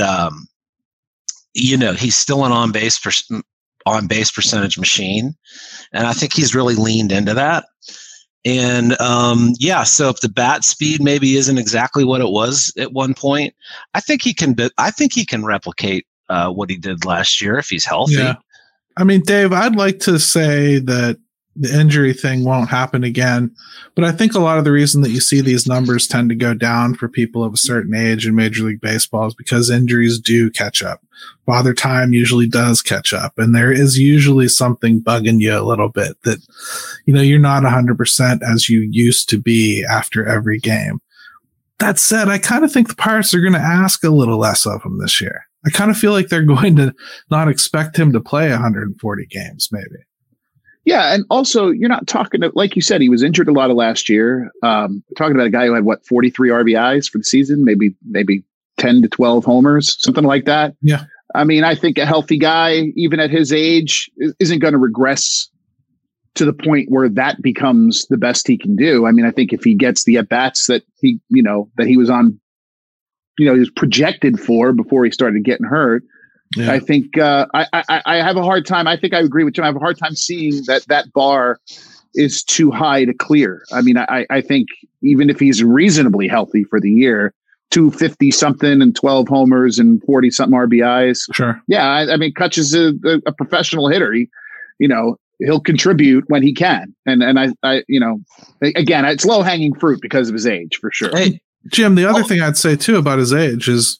he's still an on base percentage machine, and I think he's really leaned into that. And so if the bat speed maybe isn't exactly what it was at one point, I think he can replicate what he did last year if he's healthy. Yeah. I mean, Dave, I'd like to say that the injury thing won't happen again, but I think a lot of the reason that you see these numbers tend to go down for people of a certain age in Major League Baseball is because injuries do catch up. Father Time usually does catch up, and there is usually something bugging you a little bit that, you're not 100% as you used to be after every game. That said, I kind of think the Pirates are going to ask a little less of him this year. I kind of feel like they're going to not expect him to play 140 games, maybe. Yeah, and also you're not talking to, like you said, he was injured a lot of last year. Talking about a guy who had 43 RBIs for the season, maybe 10 to 12 homers, something like that. Yeah. I mean, I think a healthy guy, even at his age, isn't going to regress to the point where that becomes the best he can do. I mean, I think if he gets the at-bats that he was on, he was projected for before he started getting hurt, yeah. I think I have a hard time. I think I agree with Jim. I have a hard time seeing that bar is too high to clear. I mean, I think even if he's reasonably healthy for the year, 250 something and 12 homers and 40 something RBIs. Sure. Yeah. I mean, Kutch is a professional hitter. He'll contribute when he can. And I again, it's low hanging fruit because of his age for sure. Hey, Jim, the other thing I'd say too about his age is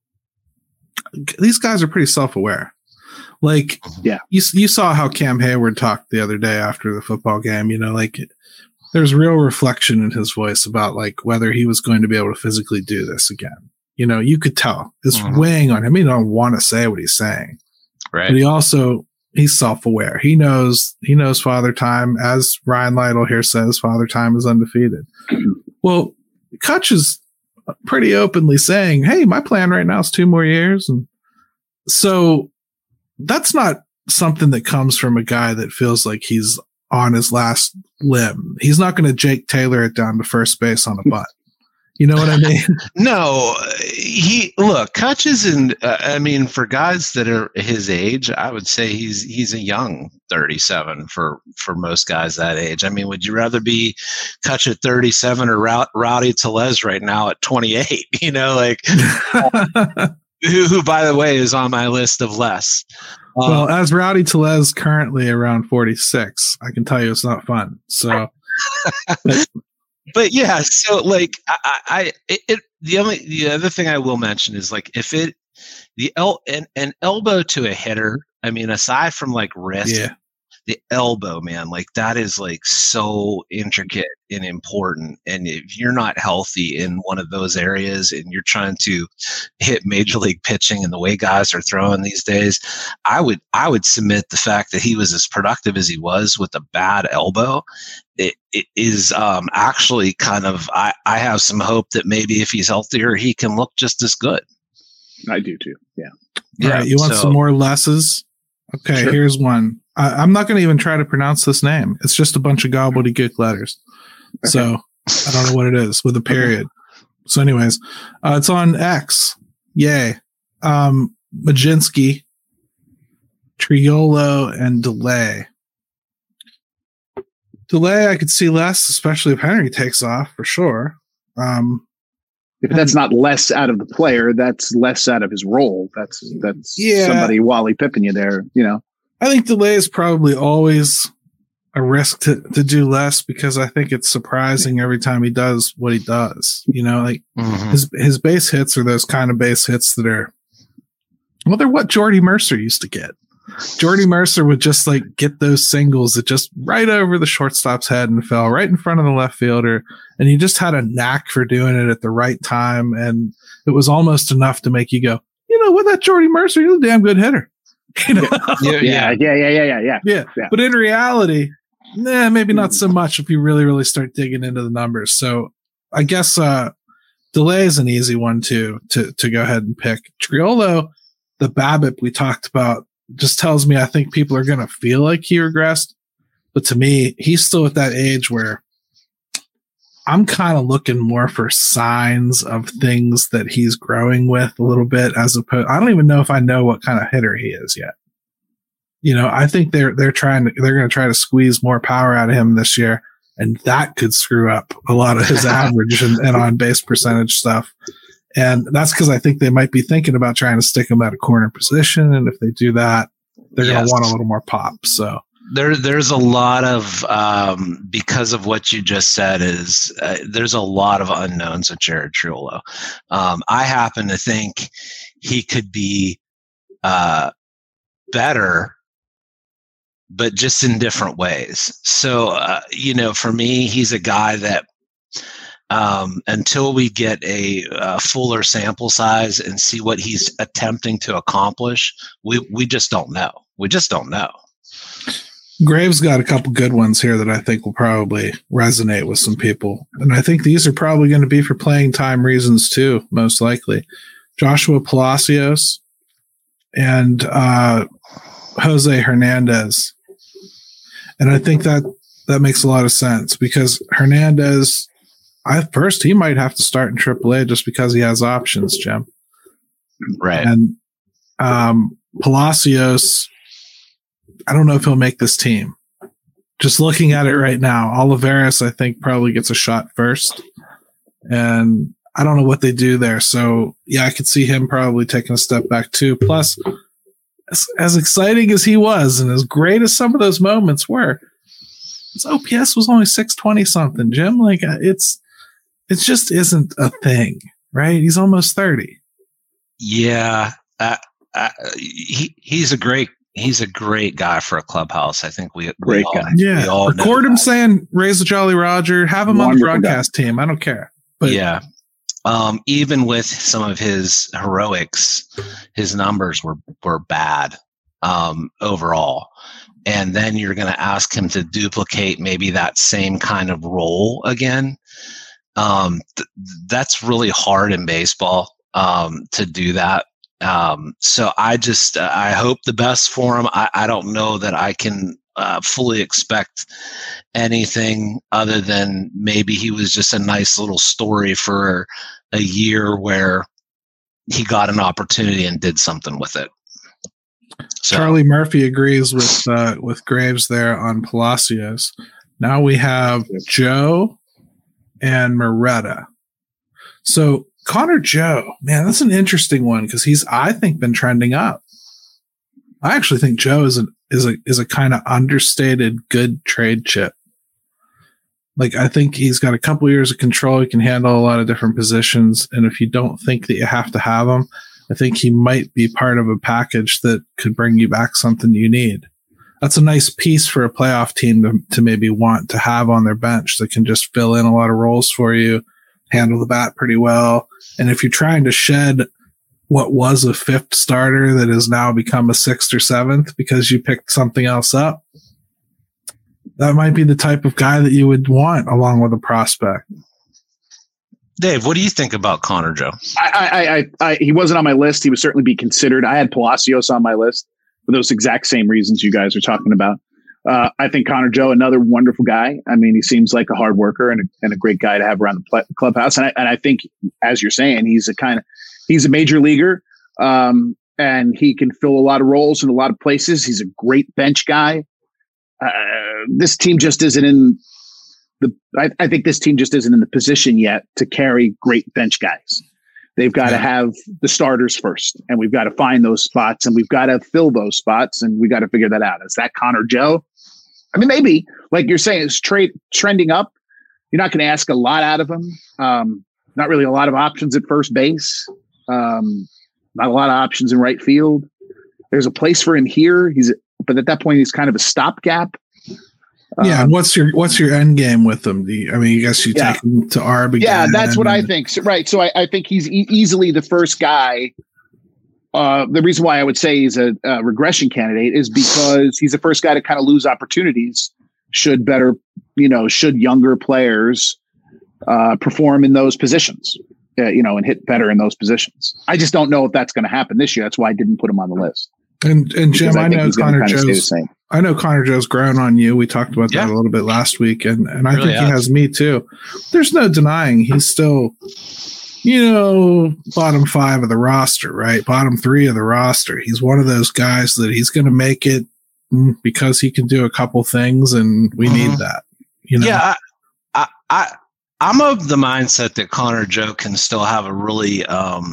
these guys are pretty self-aware. Like, yeah, you saw how Cam Hayward talked the other day after the football game, there's real reflection in his voice about like whether he was going to be able to physically do this again. You could tell it's weighing on him. He don't want to say what he's saying, right? But he's self-aware. He knows Father Time, as Ryan Lytle here says, Father Time is undefeated. Well, Kutch is pretty openly saying, hey, my plan right now is 2 more years. And so that's not something that comes from a guy that feels like he's on his last limb. He's not going to Jake Taylor it down to first base on a bunt. You know what I mean? No, Kutch isn't, for guys that are his age, I would say he's a young 37 for most guys that age. I mean, would you rather be Kutch at 37 or Rowdy Tellez right now at 28? Who, by the way, is on my list of less. Well, as Rowdy Tellez currently around 46, I can tell you it's not fun. So, but yeah, so like the other thing I will mention is like if an elbow to a hitter, I mean, aside from like wrist, the elbow, man, like that is like so intricate and important. And if you're not healthy in one of those areas and you're trying to hit major league pitching and the way guys are throwing these days, I would submit the fact that he was as productive as he was with a bad elbow. It is actually kind of, I have some hope that maybe if he's healthier, he can look just as good. I do too. Yeah. All right. You want some more lesses? Okay. Sure. Here's one. I'm not going to even try to pronounce this name. It's just a bunch of gobbledygook letters. Okay. So I don't know what it is with a period. So anyways, it's on X. Yay. Majinski, Triolo, and Delay. Delay, I could see less, especially if Henry takes off for sure. If that's not less out of the player, that's less out of his role. That's somebody Wally Pippin you there, I think Delay is probably always a risk to do less because I think it's surprising every time he does what he does. His base hits are those kind of base hits that are, they're what Jordy Mercer used to get. Jordy Mercer would just like get those singles that just right over the shortstop's head and fell right in front of the left fielder. And he just had a knack for doing it at the right time. And it was almost enough to make you go, you know what, that Jordy Mercer, he's a damn good hitter. You know? Yeah. But in reality, maybe not so much if you really, really start digging into the numbers. So I guess Delay is an easy one to go ahead and pick. Triolo, the BABIP we talked about, just tells me I think people are going to feel like he regressed. But to me, he's still at that age where I'm kind of looking more for signs of things that he's growing with a little bit, as opposed. I don't even know if I know what kind of hitter he is yet. You know, I think they're going to try to squeeze more power out of him this year, and that could screw up a lot of his average and on base percentage stuff. And that's because I think they might be thinking about trying to stick him at a corner position, and if they do that, they're going to want a little more pop. So. There's a lot of because of what you just said is there's a lot of unknowns with Jared Triolo. I happen to think he could be better, but just in different ways. So for me, he's a guy that until we get a fuller sample size and see what he's attempting to accomplish, we just don't know. We just don't know. Graves got a couple good ones here that I think will probably resonate with some people. And I think these are probably going to be for playing time reasons too, most likely. Joshua Palacios and Jose Hernandez. And I think that makes a lot of sense because Hernandez, he might have to start in AAA just because he has options, Jim. Right. And Palacios, I don't know if he'll make this team. Just looking at it right now, Olivares, I think, probably gets a shot first. And I don't know what they do there. So, yeah, I could see him probably taking a step back too. Plus, as exciting as he was and as great as some of those moments were, his OPS was only 620-something, Jim. Like, it just isn't a thing, right? He's almost 30. Yeah. He's a great guy for a clubhouse. I think we all, guy. Yeah. Record him saying, raise the Jolly Roger, have him on the broadcast team. I don't care. But yeah. Even with some of his heroics, his numbers were bad overall. And then you're going to ask him to duplicate maybe that same kind of role again. That's really hard in baseball to do that. So I hope the best for him. I don't know that I can fully expect anything other than maybe he was just a nice little story for a year where he got an opportunity and did something with it. So. Charlie Murphy agrees with Graves there on Palacios. Now we have Joe and Moretta. So Connor Joe, man, that's an interesting one because he's, I think, been trending up. I actually think Joe is a kind of understated good trade chip. Like, I think he's got a couple years of control. He can handle a lot of different positions. And if you don't think that you have to have him, I think he might be part of a package that could bring you back something you need. That's a nice piece for a playoff team to maybe want to have on their bench that can just fill in a lot of roles for you, handle the bat pretty well. And if you're trying to shed what was a fifth starter that has now become a sixth or seventh because you picked something else up, that might be the type of guy that you would want along with a prospect. Dave, what do you think about Connor Joe? He wasn't on my list. He would certainly be considered. I had Palacios on my list for those exact same reasons you guys are talking about. I think Connor Joe, another wonderful guy. I mean, he seems like a hard worker and a great guy to have around the clubhouse. And I think, as you're saying, he's a major leaguer, and he can fill a lot of roles in a lot of places. He's a great bench guy. This team just isn't in I think this team just isn't in the position yet to carry great bench guys. They've got to have the starters first, and we've got to find those spots, and we've got to fill those spots, and we got to figure that out. Is that Connor Joe? I mean, maybe, like you're saying, it's trending up. You're not going to ask a lot out of him. Not really a lot of options at first base. Not a lot of options in right field. There's a place for him here. But at that point, he's kind of a stopgap. Yeah, and what's your end game with him? I guess you take him to ARB again. Yeah, that's what I think. So, right. So I think he's easily the first guy. The reason why I would say he's a regression candidate is because he's the first guy to kind of lose opportunities should younger players perform in those positions, and hit better in those positions. I just don't know if that's going to happen this year. That's why I didn't put him on the list. And Jim, I know Connor Joe's grown on you. We talked about that a little bit last week, and I really think he has me too. There's no denying he's still, bottom 5 of the roster, right? Bottom 3 of the roster. He's one of those guys that he's going to make it because he can do a couple things, and we need that. Yeah, I'm of the mindset that Connor Joe can still have a really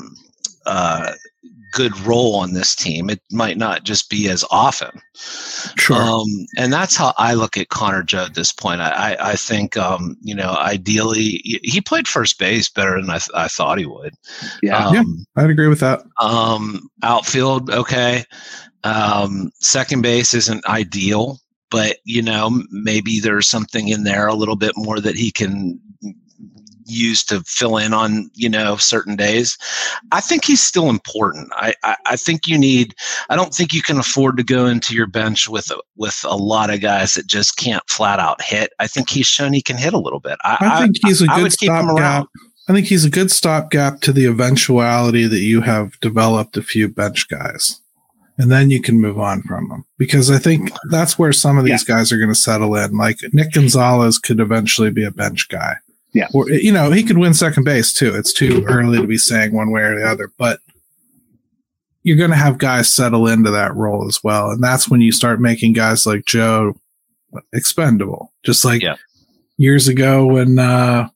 good role on this team. It might not just be as often. Sure. And that's how I look at Connor Joe at this point. I think, ideally he played first base better than I thought he would. Yeah. I'd agree with that. Outfield. Okay. Second base isn't ideal, but maybe there's something in there a little bit more that he can use to fill in on, certain days. I think he's still important. I think I don't think you can afford to go into your bench with a lot of guys that just can't flat out hit. I think he's shown he can hit a little bit. I think he's a good stopgap. I think he's a good stopgap to the eventuality that you have developed a few bench guys. And then you can move on from them, because I think that's where some of these guys are going to settle in. Like Nick Gonzalez could eventually be a bench guy. Yeah. Or, he could win second base too. It's too early to be saying one way or the other, but you're going to have guys settle into that role as well. And that's when you start making guys like Joe expendable. Just like years ago when the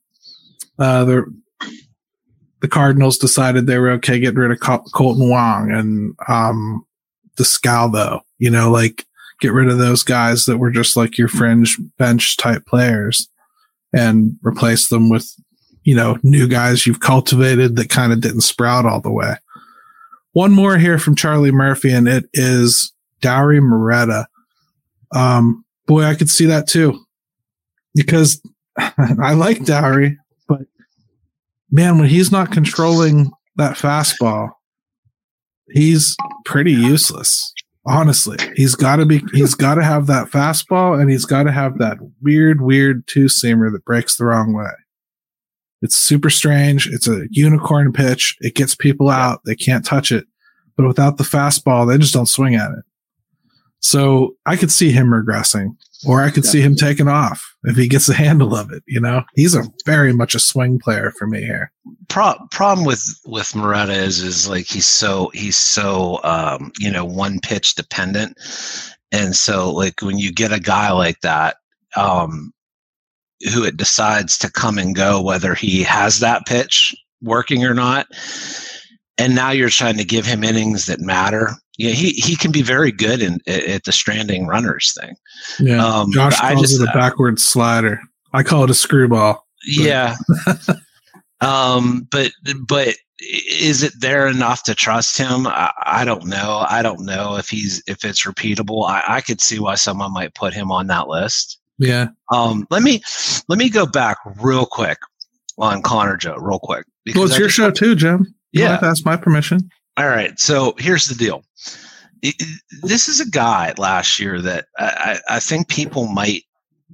Cardinals decided they were okay getting rid of Colton Wong and Descalvo, get rid of those guys that were just like your fringe bench type players and replace them with, new guys you've cultivated that kind of didn't sprout all the way. One more here from Charlie Murphy, and it is Dauri Moreta. Boy, I could see that too, because I like Dauri, but man, when he's not controlling that fastball, he's pretty useless. Honestly, he's got to have that fastball, and he's got to have that weird two-seamer that breaks the wrong way. It's super strange. It's a unicorn pitch. It gets people out. They can't touch it. But without the fastball, they just don't swing at it. So I could see him regressing, or I could see him taking off if he gets a handle of it. He's very much a swing player for me here. Problem with Moreta is like he's so one pitch dependent, and so like when you get a guy like that who it decides to come and go whether he has that pitch working or not, and now you're trying to give him innings that matter. He can be very good at the stranding runners thing. Yeah, Josh calls it a backwards slider. I call it a screwball. Yeah. But is it there enough to trust him? I don't know. I don't know if it's repeatable. I could see why someone might put him on that list. Yeah. Let me go back real quick on Connor Joe real quick. Well, it's your show too, Jim. You have to ask my permission. All right. So here's the deal. This is a guy last year that I think people might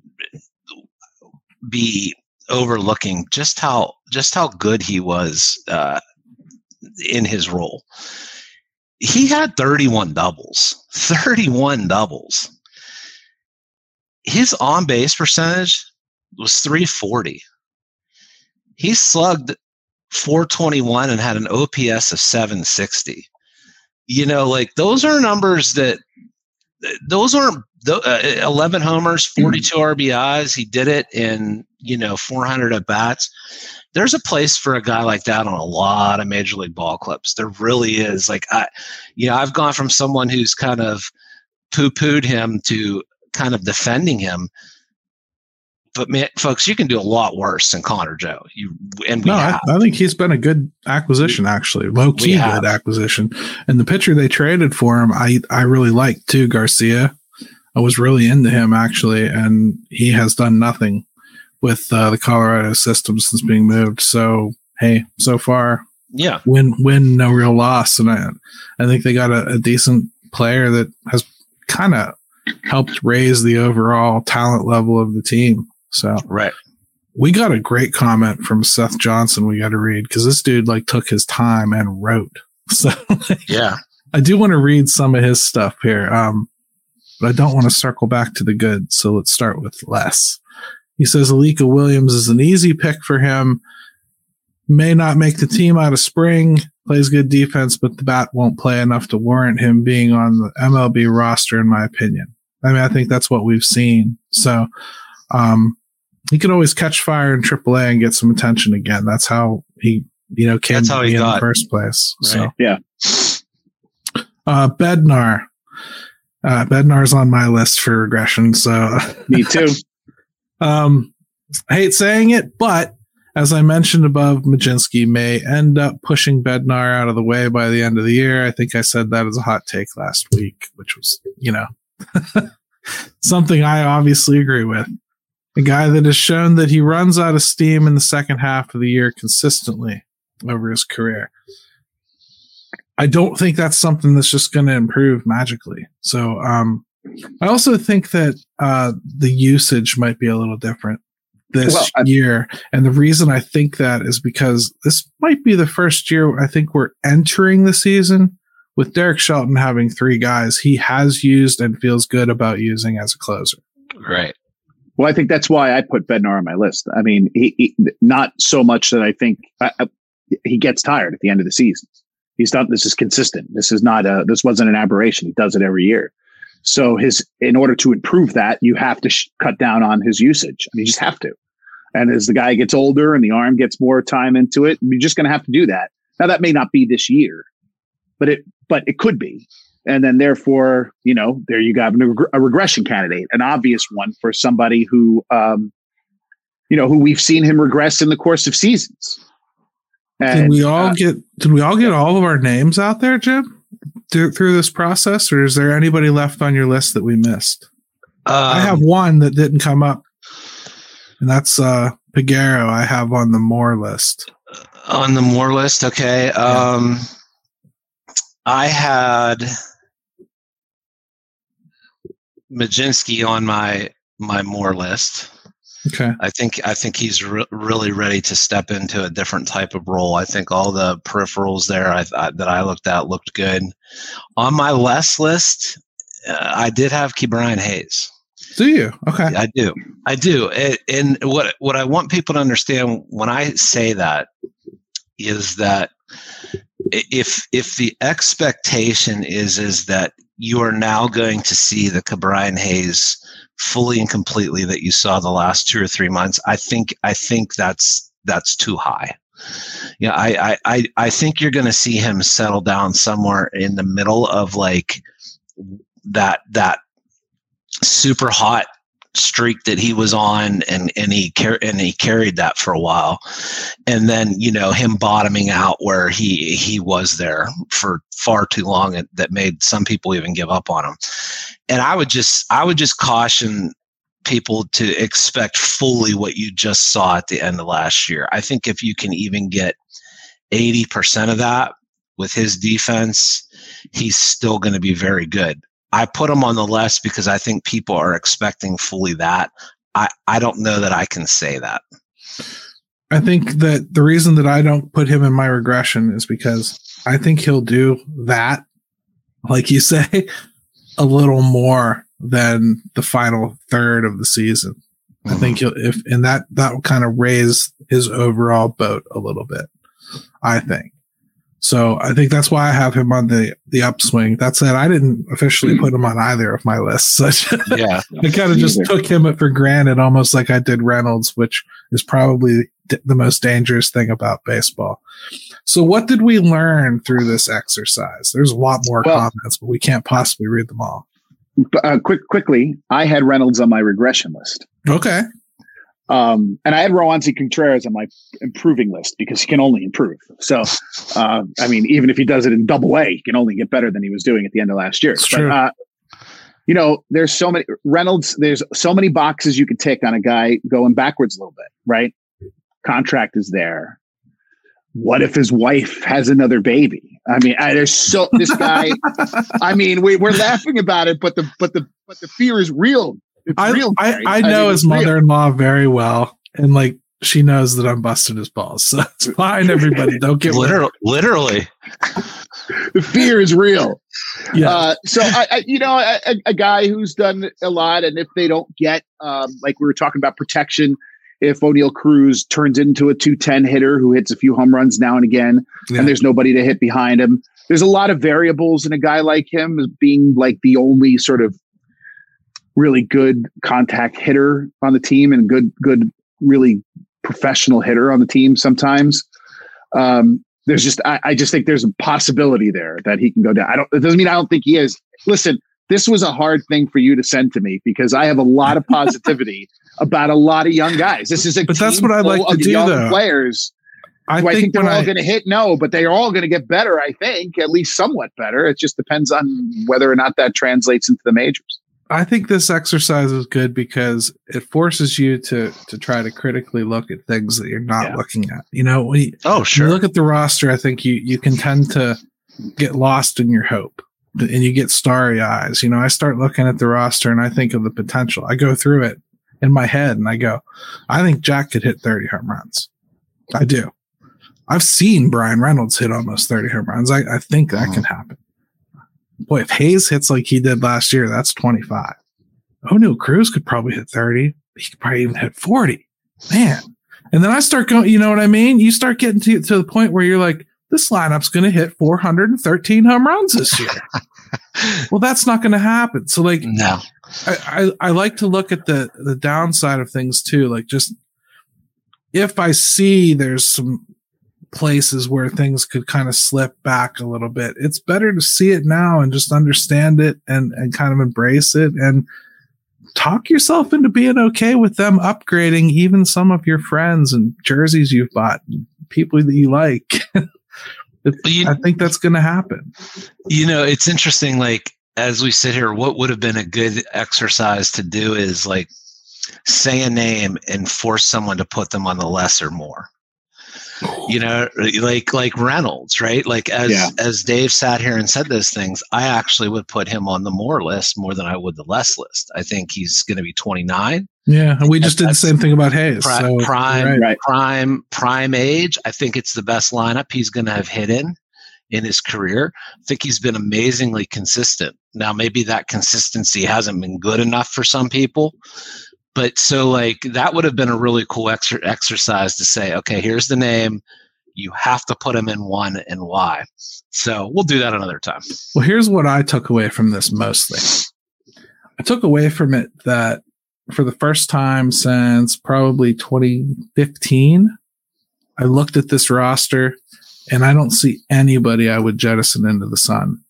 be overlooking just how good he was in his role. He had 31 doubles. His on-base percentage was .340. He slugged .421 and had an OPS of .760. Those are numbers those aren't 11 homers, 42 RBIs. He did it in, 400 at bats. There's a place for a guy like that on a lot of major league ball clubs. There really is. I've gone from someone who's kind of poo-pooed him to kind of defending him. But man, folks, you can do a lot worse than Connor Joe. I think he's been a good acquisition, actually. Low key good acquisition. And the pitcher they traded for him, I really liked too, Garcia. I was really into him actually, and he has done nothing with the Colorado system since being moved. So hey, so far, win, no real loss. And I think they got a decent player that has kind of helped raise the overall talent level of the team. So we got a great comment from Seth Johnson we got to read, because this dude took his time and wrote. So I do want to read some of his stuff here, but I don't want to circle back to the good. So let's start with Les. He says Alika Williams is an easy pick for him. May not make the team out of spring. Plays good defense, but the bat won't play enough to warrant him being on the MLB roster, in my opinion. I mean, I think that's what we've seen. So he could always catch fire in AAA and get some attention again. That's how he, came to be in the first place. Right. So Bednar. Bednar's on my list for regression. So me too. I hate saying it, but as I mentioned above, Majinski may end up pushing Bednar out of the way by the end of the year. I think I said that as a hot take last week, which was, something I obviously agree with. A guy that has shown that he runs out of steam in the second half of the year consistently over his career. I don't think that's something that's just going to improve magically. So I also think that the usage might be a little different this year. And the reason I think that is because this might be the first year I think we're entering the season with Derek Shelton having 3 guys he has used and feels good about using as a closer. Right. Well, I think that's why I put Bednar on my list. I mean, he not so much that I think he gets tired at the end of the season. He's done. This is consistent. This is not this wasn't an aberration. He does it every year. So in order to improve that, you have to cut down on his usage. I mean, you just have to. And as the guy gets older and the arm gets more time into it, you're just going to have to do that. Now, that may not be this year, but it could be. And then therefore, there you got a regression candidate, an obvious one for somebody who, who we've seen him regress in the course of seasons. And, did we all get all of our names out there, Jim? Through this process, or is there anybody left on your list that we missed? I have one that didn't come up, and that's Peguero. I have on the more list. On the more list, okay. Yeah. I had Majinski on my more list. Okay. I think he's really ready to step into a different type of role. I think all the peripherals there that I looked at looked good. On my less list, I did have Ke'Bryan Hayes. Do you? Okay. I do. And what I want people to understand when I say that is that if the expectation is that you are now going to see the Ke'Bryan Hayes fully and completely that you saw the last 2 or 3 months, I think that's too high. I think you're going to see him settle down somewhere in the middle of that super hot streak that he was on, and he carried that for a while, and then him bottoming out where he was there for far too long, that made some people even give up on him. And I would just caution people to expect fully what you just saw at the end of last year. I think if you can even get 80% of that with his defense, he's still going to be very good. I put him on the list because I think people are expecting fully that. I don't know that I can say that. I think that the reason that I don't put him in my regression is because I think he'll do that, like you say, a little more than the final third of the season. Mm-hmm. I think that will kind of raise his overall boat a little bit, I think. So I think that's why I have him on the upswing. That said, I didn't officially put him on either of my lists. So yeah, I kind of just took him for granted, almost like I did Reynolds, which is probably the most dangerous thing about baseball. So what did we learn through this exercise? There's a lot more comments, but we can't possibly read them all. Quickly, I had Reynolds on my regression list. Okay. And I had Roansy Contreras on my improving list because he can only improve. So, I mean, even if he does it in Double-A, he can only get better than he was doing at the end of last year. But, you know, there's so many Reynolds. There's so many boxes you could tick on a guy going backwards a little bit, right? Contract is there. What if his wife has another baby? I mean, this guy. I mean, we're laughing about it, but the fear is real. I know his mother-in-law very well, and like she knows that I'm busting his balls, so it's fine. Everybody, don't get literally. The fear is real. Yeah. So a guy who's done a lot, and if they don't get like we were talking about protection, if O'Neal Cruz turns into a 210 hitter who hits a few home runs now and again, and there's nobody to hit behind him, there's a lot of variables in a guy like him as being like the only sort of really good contact hitter on the team and good, really professional hitter on the team. Sometimes there's just, I just think there's a possibility there that he can go down. It doesn't mean I don't think he is. Listen, this was a hard thing for you to send to me because I have a lot of positivity about a lot of young guys. This is a but that's what I like to do though. Players. I think they're all going to hit? No, but they're all going to get better. I think at least somewhat better. It just depends on whether or not that translates into the majors. I think this exercise is good because it forces you to try to critically look at things that you're not looking at. You know, when you look at the roster, I think you can tend to get lost in your hope and you get starry eyes. You know, I start looking at the roster and I think of the potential. I go through it in my head and I go, I think Jack could hit 30 home runs. I do. I've seen Brian Reynolds hit almost 30 home runs. I think that can happen. Boy, if Hayes hits like he did last year, that's 25. O'Neal Cruz could probably hit 30. He could probably even hit 40. Man. And then I start going, you know what I mean? You start getting to the point where you're like, this lineup's going to hit 413 home runs this year. Well, that's not going to happen. So like, no, I like to look at the downside of things too. Like just if I see there's some places where things could kind of slip back a little bit, it's better to see it now and just understand it and kind of embrace it and talk yourself into being okay with them upgrading even some of your friends and jerseys you've bought, people that you like. I think that's going to happen. You know, it's interesting. Like, as we sit here, what would have been a good exercise to do is like say a name and force someone to put them on the lesser more. You know, like Reynolds, right? Like as Dave sat here and said those things, I actually would put him on the more list more than I would the less list. I think he's going to be 29. Yeah, and we just did the same thing about Hayes. Prime age. I think it's the best lineup he's going to have hit in his career. I think he's been amazingly consistent. Now, maybe that consistency hasn't been good enough for some people. But so like that would have been a really cool exercise to say, okay, here's the name. You have to put him in one and why. So we'll do that another time. Well, here's what I took away from this mostly. I took away from it that for the first time since probably 2015, I looked at this roster and I don't see anybody I would jettison into the sun.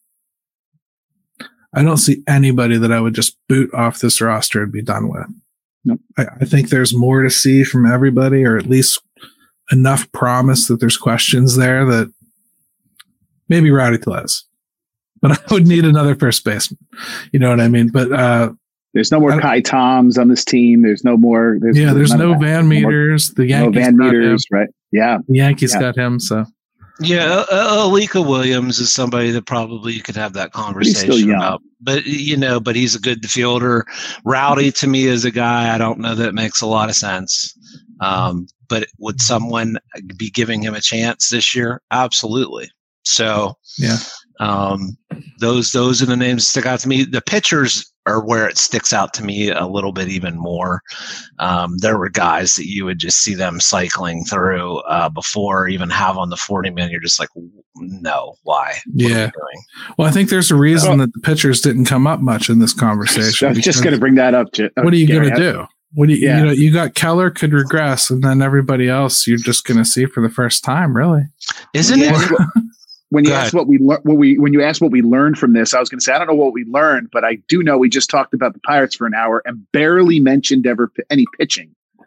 I don't see anybody that I would just boot off this roster and be done with. Nope. I think there's more to see from everybody, or at least enough promise that there's questions there that maybe Rowdy Tellez, but I would need another first baseman. You know what I mean? But there's no more Kai Toms on this team. There's no more. There's no Van Meters. The Yankees Van Meters, right? Yeah, the Yankees got him. So yeah, Alika Williams is somebody that probably you could have that conversation about. But but he's a good fielder. Rowdy to me is a guy I don't know that makes a lot of sense. But would someone be giving him a chance this year? Absolutely. So yeah, those are the names that stick out to me. The pitchers are where it sticks out to me a little bit even more. There were guys that you would just see them cycling through before even have on the 40-man. You're just like, no, why? Yeah. Well, I think there's a reason that the pitchers didn't come up much in this conversation. I was just going to bring that up. What are you going to do? What do you got Keller could regress, and then everybody else you're just going to see for the first time, really. Isn't it? When you ask what we learned from this, I was going to say I don't know what we learned, but I do know we just talked about the Pirates for an hour and barely mentioned any pitching.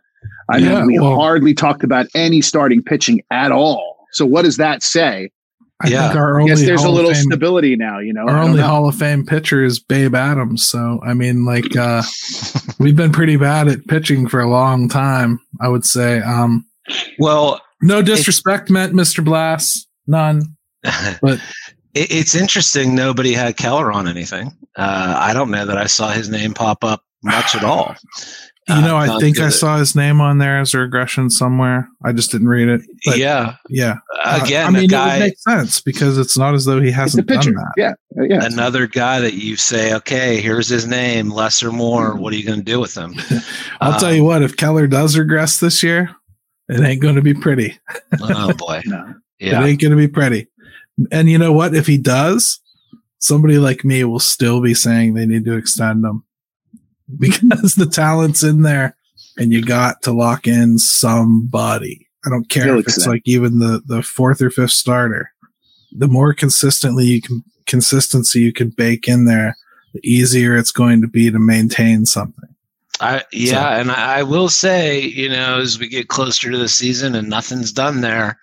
I mean, we hardly talked about any starting pitching at all. So what does that say? I think our only there's a little stability now, Our only Hall of Fame pitcher is Babe Adams. So, I mean, we've been pretty bad at pitching for a long time, I would say. No disrespect meant, Mr. Blass. None. But it's interesting. Nobody had Keller on anything. I don't know that I saw his name pop up much at all. I think I saw his name on there as a regression somewhere. I just didn't read it. But yeah. Again, it would make sense because it's not as though he hasn't done that. Yeah. Another guy that you say, okay, here's his name, less or more. What are you going to do with him? I'll tell you what, if Keller does regress this year, it ain't going to be pretty. Oh, boy. No. Yeah. It ain't going to be pretty. And you know what? If he does, somebody like me will still be saying they need to extend him. Because the talent's in there and you got to lock in somebody. I don't care if it's like even the fourth or fifth starter. The more consistency you can bake in there, the easier it's going to be to maintain something. And I will say, as we get closer to the season and nothing's done there,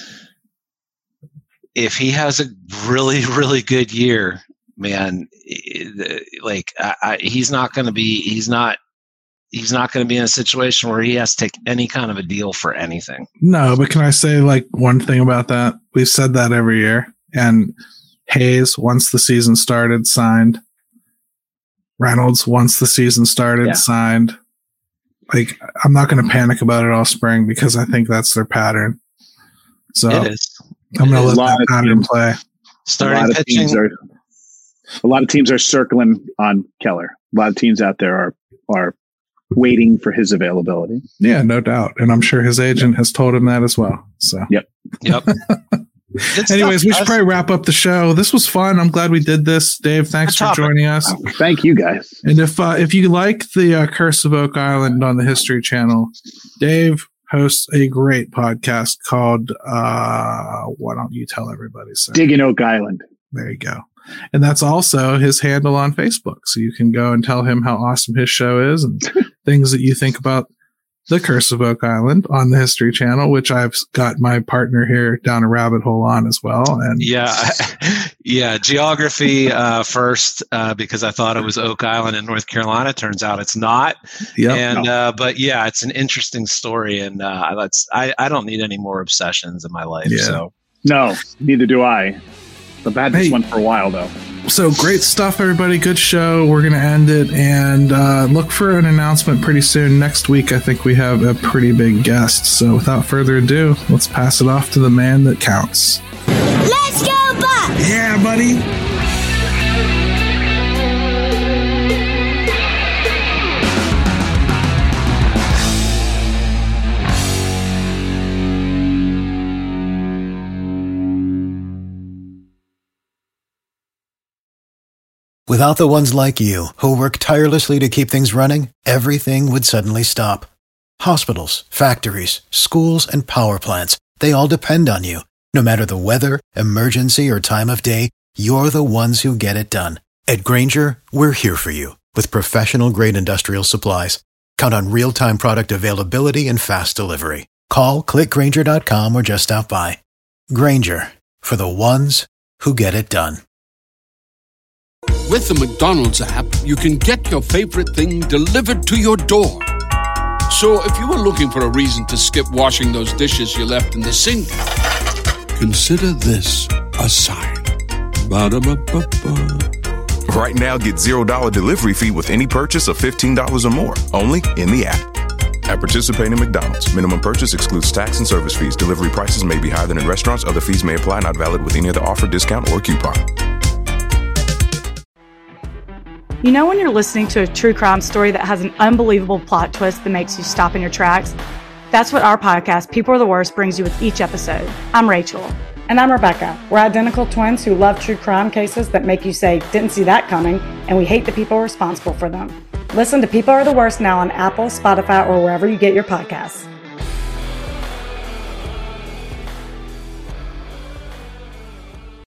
if he has a really, really good year, man, he's not going to be in a situation where he has to take any kind of a deal for anything. No, but can I say one thing about that? We've said that every year. And Hayes, once the season started, signed. Reynolds, once the season started, signed. I'm not going to panic about it all spring because I think that's their pattern. So it is. I'm going to let that pattern play. Starting pitching. A lot of teams are circling on Keller. A lot of teams out there are waiting for his availability. Yeah, no doubt. And I'm sure his agent has told him that as well. So Yep. Anyways, we should probably wrap up the show. This was fun. I'm glad we did this. Dave, thanks for joining us. Thank you, guys. And if you like the Curse of Oak Island on the History Channel, Dave hosts a great podcast called why don't you tell everybody? Sir? Digging Oak Island. There you go. And that's also his handle on Facebook. So you can go and tell him how awesome his show is and things that you think about the Curse of Oak Island on the History Channel, which I've got my partner here down a rabbit hole on as well. And geography first because I thought it was Oak Island in North Carolina. Turns out it's not. But it's an interesting story, and I don't need any more obsessions in my life. Yeah. So no, neither do I. I've had this one for a while, though. So great stuff, everybody. Good show. We're going to end it and look for an announcement pretty soon. Next week, I think we have a pretty big guest. So without further ado, let's pass it off to the man that counts. Let's go, Bucks! Yeah, buddy. Without the ones like you, who work tirelessly to keep things running, everything would suddenly stop. Hospitals, factories, schools, and power plants, they all depend on you. No matter the weather, emergency, or time of day, you're the ones who get it done. At Grainger, we're here for you with professional-grade industrial supplies. Count on real-time product availability and fast delivery. Call, clickgrainger.com, or just stop by. Grainger, for the ones who get it done. With the McDonald's app, you can get your favorite thing delivered to your door. So if you were looking for a reason to skip washing those dishes you left in the sink, consider this a sign. Ba-da-ba-ba-ba. Right now, get $0 delivery fee with any purchase of $15 or more, only in the app. At participating McDonald's, minimum purchase excludes tax and service fees. Delivery prices may be higher than in restaurants. Other fees may apply. Not valid with any other offer, discount, or coupon. You know when you're listening to a true crime story that has an unbelievable plot twist that makes you stop in your tracks? That's what our podcast, People Are the Worst, brings you with each episode. I'm Rachel. And I'm Rebecca. We're identical twins who love true crime cases that make you say, didn't see that coming, and we hate the people responsible for them. Listen to People Are the Worst now on Apple, Spotify, or wherever you get your podcasts.